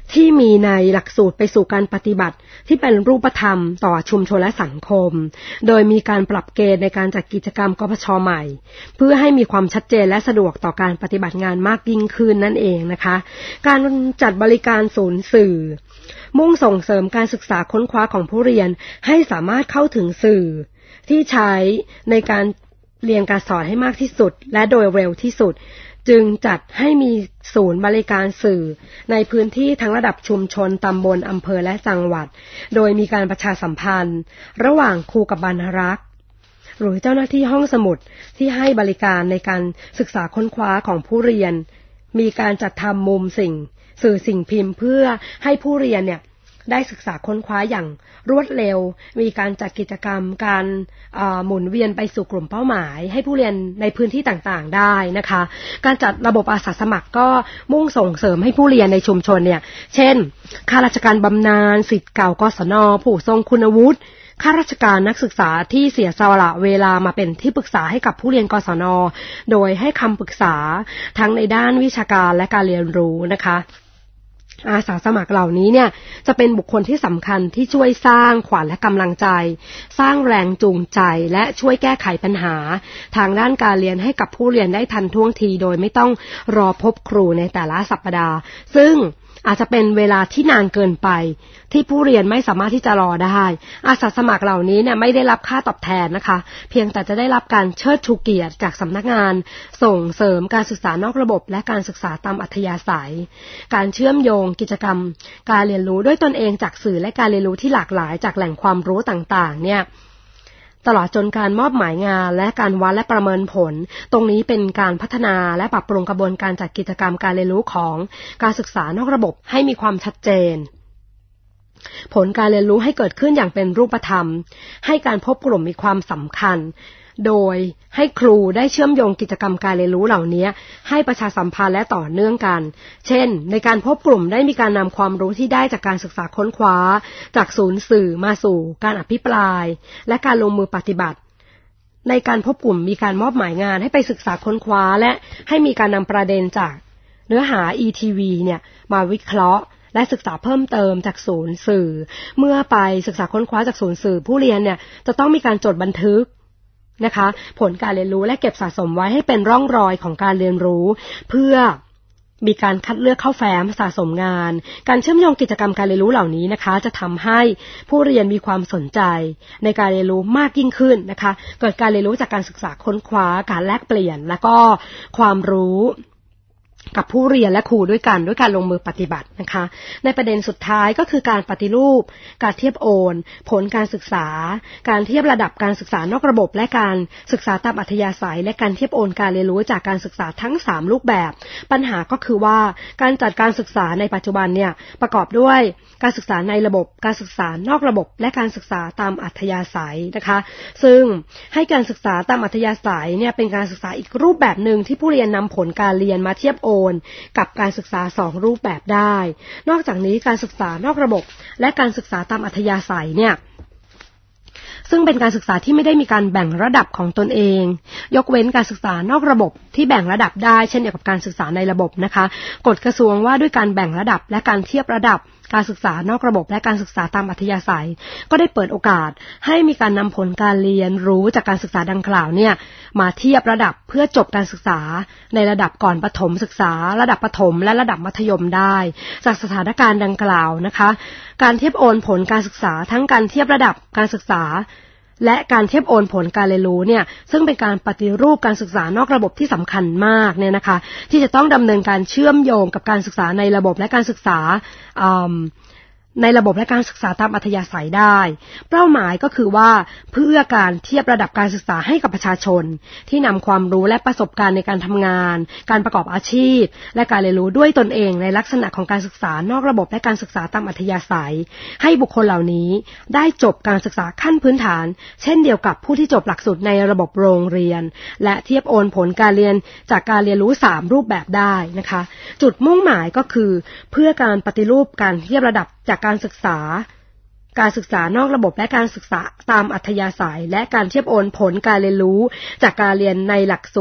ที่มีในหลักสูตรไปสู่การปฏิบัติที่เป็นรูปธรรมต่อชุมชนและสังคมโดยมีการปรับเกณฑ์ในการจัดกิจกรรมกพช.ใหม่เพื่อให้มีความชัดเจนและสะดวกต่อการปฏิบัติงานมากยิ่งขึ้นนั่นเองนะคะการจัดบริการศูนย์สื่อมุ่งส่งเสริมการศึกษาค้นคว้าของผู้เรียนให้สามารถเข้าถึงสื่อที่ใช้ในการเรียนการสอนให้มากที่สุดและโดยเร็วที่สุดจึงจัดให้มีศูนย์บริการสื่อในพื้นที่ทั้งระดับชุมชนตำบลอำเภอและจังหวัดโดยมีการประชาสัมพันธ์ระหว่างครูกับบรรณารักษ์หรือเจ้าหน้าที่ห้องสมุดที่ให้บริการในการศึกษาค้นคว้าของผู้เรียนมีการจัดทำมุมสิ่งสื่อสิ่งพิมพ์เพื่อให้ผู้เรียนเนี่ยได้ศึกษาค้นคว้าอย่างรวดเร็วมีการจัดกิจกรรมการหมุนเวียนไปสู่กลุ่มเป้าหมายให้ผู้เรียนในพื้นที่ต่างๆได้นะคะการจัดระบบอาสาสมัครก็มุ่งส่งเสริมให้ผู้เรียนในชุมชนเนี่ยเช่นข้าราชการบำนาญศิษย์เก่ากศน.ผู้ทรงคุณวุฒิข้าราชการนักศึกษาที่เสียสละเวลามาเป็นที่ปรึกษาให้กับผู้เรียนกศน.โดยให้คำปรึกษาทั้งในด้านวิชาการและการเรียนรู้นะคะอาสาสมัครเหล่านี้เนี่ยจะเป็นบุคคลที่สำคัญที่ช่วยสร้างขวัญและกำลังใจสร้างแรงจูงใจและช่วยแก้ไขปัญหาทางด้านการเรียนให้กับผู้เรียนได้ทันท่วงทีโดยไม่ต้องรอพบครูในแต่ละสัปดาห์ซึ่งอาจจะเป็นเวลาที่นานเกินไปที่ผู้เรียนไม่สามารถที่จะรอได้อาสาสมัครเหล่านี้เนี่ยไม่ได้รับค่าตอบแทนนะคะเพียงแต่จะได้รับการเชิดชูเกียรติจากสำนักงานส่งเสริมการศึกษานอกระบบและการศึกษาตามอัธยาศัยการเชื่อมโยงกิจกรรมการเรียนรู้ด้วยตนเองจากสื่อและการเรียนรู้ที่หลากหลายจากแหล่งความรู้ต่างๆเนี่ยตลอดจนการมอบหมายงานและการวัดและประเมินผลตรงนี้เป็นการพัฒนาและปรับปรุงกระบวนการจัดกิจกรรมการเรียนรู้ของการศึกษานอกระบบให้มีความชัดเจนผลการเรียนรู้ให้เกิดขึ้นอย่างเป็นรูปธรรมให้การพบกลุ่มมีความสำคัญโดยให้ครูได้เชื่อมโยงกิจกรรมการเรียนรู้เหล่านี้ให้ประชาสัมพันธ์และต่อเนื่องกันเช่นในการพบกลุ่มได้มีการนำความรู้ที่ได้จากการศึกษาค้นคว้าจากศูนย์สื่อมาสู่การอภิปรายและการลงมือปฏิบัติในการพบกลุ่มมีการมอบหมายงานให้ไปศึกษาค้นคว้าและให้มีการนำประเด็นจากเนื้อหา อี ที วี เนี่ยมาวิเคราะห์และศึกษาเพิ่มเติมจากศูนย์สื่อเมื่อไปศึกษาค้นคว้าจากศูนย์สื่อผู้เรียนเนี่ยจะต้องมีการจดบันทึกนะคะผลการเรียนรู้และเก็บสะสมไว้ให้เป็นร่องรอยของการเรียนรู้เพื่อมีการคัดเลือกเข้าแฟ้มสะสมงานการเชื่อมโยงกิจกรรมการเรียนรู้เหล่านี้นะคะจะทำให้ผู้เรียนมีความสนใจในการเรียนรู้มากยิ่งขึ้นนะคะเกิดการเรียนรู้จากการศึกษาค้นคว้าการแลกเปลี่ยนและก็ความรู้กับผู้เรียนและครูด้วยกันด้วยการลงมือปฏิบัตินะคะในประเด็นสุดท้ายก็คือการปฏิรูปการเทียบโอนผลการศึกษาการเทียบระดับการศึกษานอกระบบและการศึกษาตามอัธยาศัยและการเทียบโอนการเรียนรู้จากการศึกษาทั้งสามรูปแบบปัญหาก็คือว่าการจัดการศึกษาในปัจจุบันเนี่ยประกอบด้วยการศึกษาในระบบการศึกษานอกระบบและการศึกษาตามอัธยาศัยนะคะซึ่งให้การศึกษาตามอัธยาศัยเนี่ยเป็นการศึกษาอีกรูปแบบนึงที่ผู้เรียนนำผลการเรียนมาเทียบโอนกับการศึกษาสองรูปแบบได้นอกจากนี้การศึกษานอกระบบและการศึกษาตามอัธยาศัยเนี่ยซึ่งเป็นการศึกษาที่ไม่ได้มีการแบ่งระดับของตนเองยกเว้นการศึกษานอกระบบที่แบ่งระดับได้เช่นเดียวกับการศึกษาในระบบนะคะกฎกระทรวงว่าด้วยการแบ่งระดับและการเทียบระดับการศึกษานอกระบบและการศึกษาตามอัธยาศัยก็ได้เปิดโอกาสให้มีการนำผลการเรียนรู้จากการศึกษาดังกล่าวเนี่ยมาเทียบระดับเพื่อจบการศึกษาในระดับก่อนประถมศึกษาระดับประถมและระดับมัธยมได้จากสถานการณ์ดังกล่าวนะคะการเทียบโอนผลการศึกษาทั้งการเทียบระดับการศึกษาและการเทียบโอนผลการเรียนรู้เนี่ยซึ่งเป็นการปฏิรูปการศึกษานอกระบบที่สำคัญมากเนี่ยนะคะที่จะต้องดำเนินการเชื่อมโยงกับการศึกษาในระบบและการศึกษาในระบบและการศึกษาตามอัธยาศัยได้เป้าหมายก็คือว่าเพื่อการเทียบระดับการศึกษาให้กับประชาชนที่นำความรู้และประสบการณ์ในการทำงานการประกอบอาชีพและการเรียนรู้ด้วยตนเองในลักษณะของการศึกษานอกระบบและการศึกษาตามอัธยาศัยให้บุคคลเหล่านี้ได้จบการศึกษาขั้นพื้นฐานเช่นเดียวกับผู้ที่จบหลักสูตรในระบบโรงเรียนและเทียบโอนผลการเรียนจากการเรียนรู้สามรูปแบบได้นะคะจุดมุ่งหมายก็คือเพื่อการปฏิรูปการเทียบระดับจากการศึกษาการศึกษานอกระบบและการศึกษาตามอัธยาศัยและการเทียบโอนผลการเรียนรู้จากการเรียนในหลักสูตร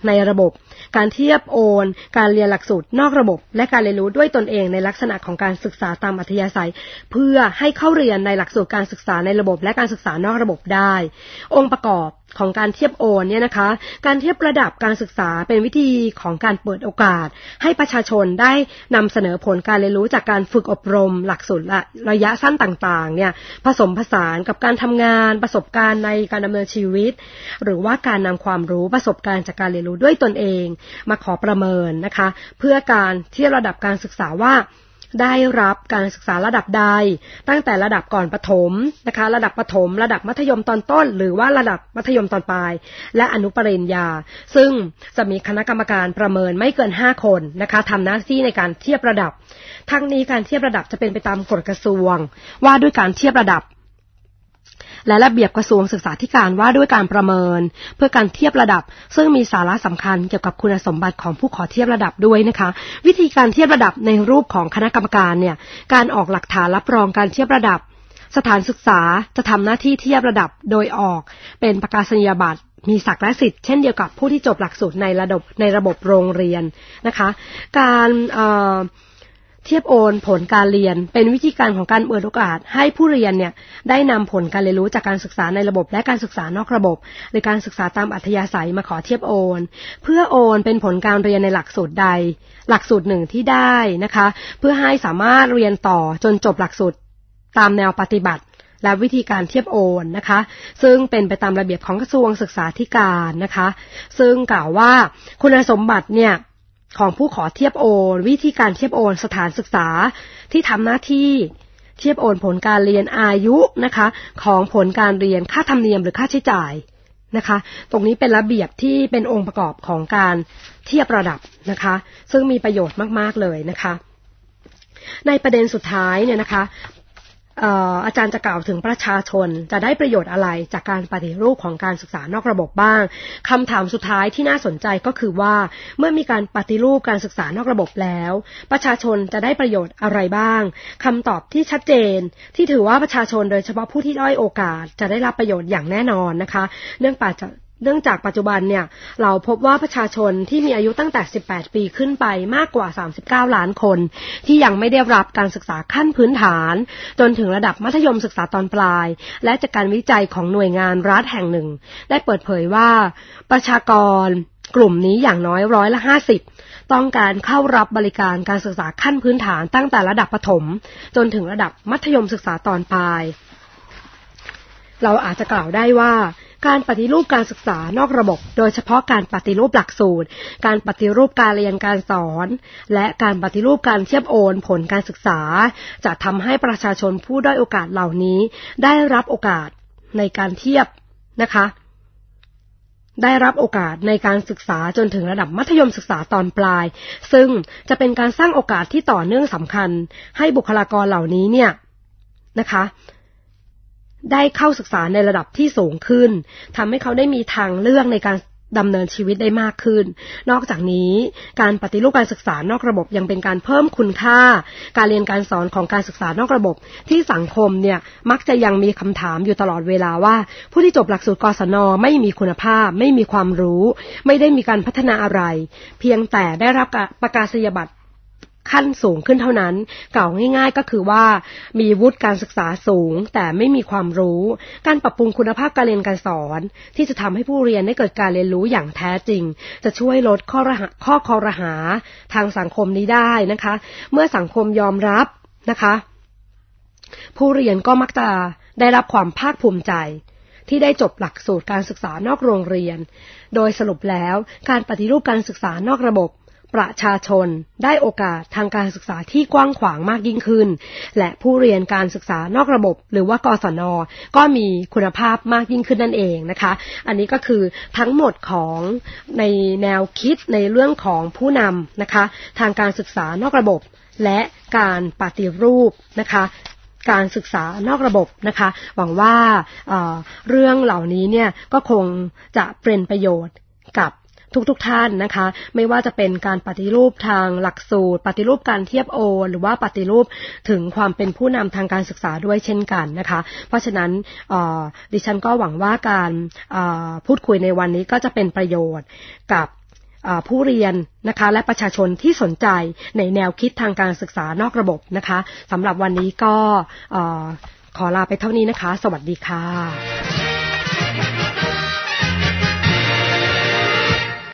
ในระบบการเทียบโอนการเรียนหลักสูตรนอกระบบและการเรียนรู้ด้วยตนเองในลักษณะของการศึกษาตามอัธยาศัยเพื่อให้เข้าเรียนในหลักสูตรการศึกษาในระบบและการศึกษานอกระบบได้องค์ประกอบของการเทียบโอนเนี่ยนะคะการเทียบระดับการศึกษาเป็นวิธีของการเปิดโอกาสให้ประชาชนได้นำเสนอผลการเรียนรู้จากการฝึกอบรมหลักสูตรระยะสั้นต่างๆเนี่ยผสมผสานกับการทำงานประสบการณ์ในการดำเนินชีวิตหรือว่าการนำความรู้ประสบการณ์จากการเรียนรู้ด้วยตนเองมาขอประเมินนะคะเพื่อการเทียบระดับการศึกษาว่าได้รับการศึกษาระดับใดตั้งแต่ระดับก่อนประถมนะคะระดับประถมระดับมัธยมตอนต้นหรือว่าระดับมัธยมตอนปลายและอนุปริญญาซึ่งจะมีคณะกรรมการประเมินไม่เกินห้าคนนะคะทำหน้าที่ในการเทียบระดับทั้งนี้การเทียบระดับจะเป็นไปตามกฎกระทรวงว่าด้วยการเทียบระดับและระเบียบกระทรวงศึกษาธิการว่าด้วยการประเมินเพื่อการเทียบระดับซึ่งมีสาระสำคัญเกี่ยวกับคุณสมบัติของผู้ขอเทียบระดับด้วยนะคะวิธีการเทียบระดับในรูปของคณะกรรมการเนี่ยการออกหลักฐานรับรองการเทียบระดับสถานศึกษาจะทำหน้าที่เทียบระดับโดยออกเป็นประกาศนียบัตรมีศักดิ์และสิทธิ์เช่นเดียวกับผู้ที่จบหลักสูตรในระบบในระบบโรงเรียนนะคะการเอ่อเทียบโอนผลการเรียนเป็นวิธีการของการเปิดโอกาสให้ผู้เรียนเนี่ยได้นำผลการเรียนรู้จากการศึกษาในระบบและการศึกษานอกระบบหรือการศึกษาตามอัธยาศัยมาขอเทียบโอนเพื่อโอนเป็นผลการเรียนในหลักสูตรใดหลักสูตรหนึ่งที่ได้นะคะเพื่อให้สามารถเรียนต่อจนจบหลักสูตรตามแนวปฏิบัติและวิธีการเทียบโอนนะคะซึ่งเป็นไปตามระเบียบของกระทรวงศึกษาธิการนะคะซึ่งกล่าวว่าคุณสมบัติเนี่ยของผู้ขอเทียบโอนวิธีการเทียบโอนสถานศึกษาที่ทำหน้าที่เทียบโอนผลการเรียนอายุนะคะของผลการเรียนค่าธรรมเนียมหรือค่าใช้จ่ายนะคะตรงนี้เป็นระเบียบที่เป็นองค์ประกอบของการเทียบระดับนะคะซึ่งมีประโยชน์มากๆเลยนะคะในประเด็นสุดท้ายเนี่ยนะคะอาจารย์จะกล่าวถึงประชาชนจะได้ประโยชน์อะไรจากการปฏิรูปของการศึกษานอกระบบบ้างคำถามสุดท้ายที่น่าสนใจก็คือว่าเมื่อมีการปฏิรูปการศึกษานอกระบบแล้วประชาชนจะได้ประโยชน์อะไรบ้างคำตอบที่ชัดเจนที่ถือว่าประชาชนโดยเฉพาะผู้ที่ด้อยโอกาสจะได้รับประโยชน์อย่างแน่นอนนะคะเนื่องจากเนื่องจากปัจจุบันเนี่ยเราพบว่าประชาชนที่มีอายุตั้งแต่สิบแปดปีขึ้นไปมากกว่าสามสิบเก้าล้านคนที่ยังไม่ได้รับการศึกษาขั้นพื้นฐานจนถึงระดับมัธยมศึกษาตอนปลายและจากการวิจัยของหน่วยงานรัฐแห่งหนึ่งได้เปิดเผยว่าประชากรกลุ่มนี้อย่างน้อยร้อยละห้าสิบต้องการเข้ารับบริการการศึกษาขั้นพื้นฐานตั้งแต่ระดับประถมจนถึงระดับมัธยมศึกษาตอนปลายเราอาจจะกล่าวได้ว่าการปฏิรูปการศึกษานอกระบบโดยเฉพาะการปฏิรูปหลักสูตรการปฏิรูปการเรียนการสอนและการปฏิรูปการเทียบโอนผลการศึกษาจะทำให้ประชาชนผู้ด้อยโอกาสเหล่านี้ได้รับโอกาสในการเทียบนะคะได้รับโอกาสในการศึกษาจนถึงระดับมัธยมศึกษาตอนปลายซึ่งจะเป็นการสร้างโอกาสที่ต่อเนื่องสำคัญให้บุคลากรเหล่านี้เนี่ยนะคะได้เข้าศึกษาในระดับที่สูงขึ้นทำให้เขาได้มีทางเลือกในการดำเนินชีวิตได้มากขึ้นนอกจากนี้การปฏิรูปการศึกษานอกระบบยังเป็นการเพิ่มคุณค่าการเรียนการสอนของการศึกษานอกระบบที่สังคมเนี่ยมักจะยังมีคำถามอยู่ตลอดเวลาว่าผู้ที่จบหลักสูตรกศน.ไม่มีคุณภาพไม่มีความรู้ไม่ได้มีการพัฒนาอะไรเพียงแต่ได้รับประกาศนียบัตรขั้นสูงขึ้นเท่านั้นกล่าวง่ายๆก็คือว่ามีวุฒิการศึกษาสูงแต่ไม่มีความรู้การปรับปรุงคุณภาพการเรียนการสอนที่จะทำให้ผู้เรียนได้เกิดการเรียนรู้อย่างแท้จริงจะช่วยลดข้อข้อคอรหาทางสังคมนี้ได้นะคะเมื่อสังคมยอมรับนะคะผู้เรียนก็มักจะได้รับความภาคภูมิใจที่ได้จบหลักสูตรการศึกษานอกโรงเรียนโดยสรุปแล้วการปฏิรูปการศึกษานอกระบบประชาชนได้โอกาสทางการศึกษาที่กว้างขวางมากยิ่งขึ้นและผู้เรียนการศึกษานอกระบบหรือว่ากศน.ก็มีคุณภาพมากยิ่งขึ้นนั่นเองนะคะอันนี้ก็คือทั้งหมดของในแนวคิดในเรื่องของผู้นำนะคะทางการศึกษานอกระบบและการปฏิรูปนะคะการศึกษานอกระบบนะคะหวังว่าเอ่อเรื่องเหล่านี้เนี่ยก็คงจะเป็นประโยชน์กับทุกๆท่านนะคะไม่ว่าจะเป็นการปฏิรูปทางหลักสูตรปฏิรูปการเทียบโอนหรือว่าปฏิรูปถึงความเป็นผู้นำทางการศึกษาด้วยเช่นกันนะคะเพราะฉะนั้นดิฉันก็หวังว่าการพูดคุยในวันนี้ก็จะเป็นประโยชน์กับผู้เรียนนะคะและประชาชนที่สนใจในแนวคิดทางการศึกษานอกระบบนะคะสำหรับวันนี้ก็ขอลาไปเท่านี้นะคะสวัสดีค่ะ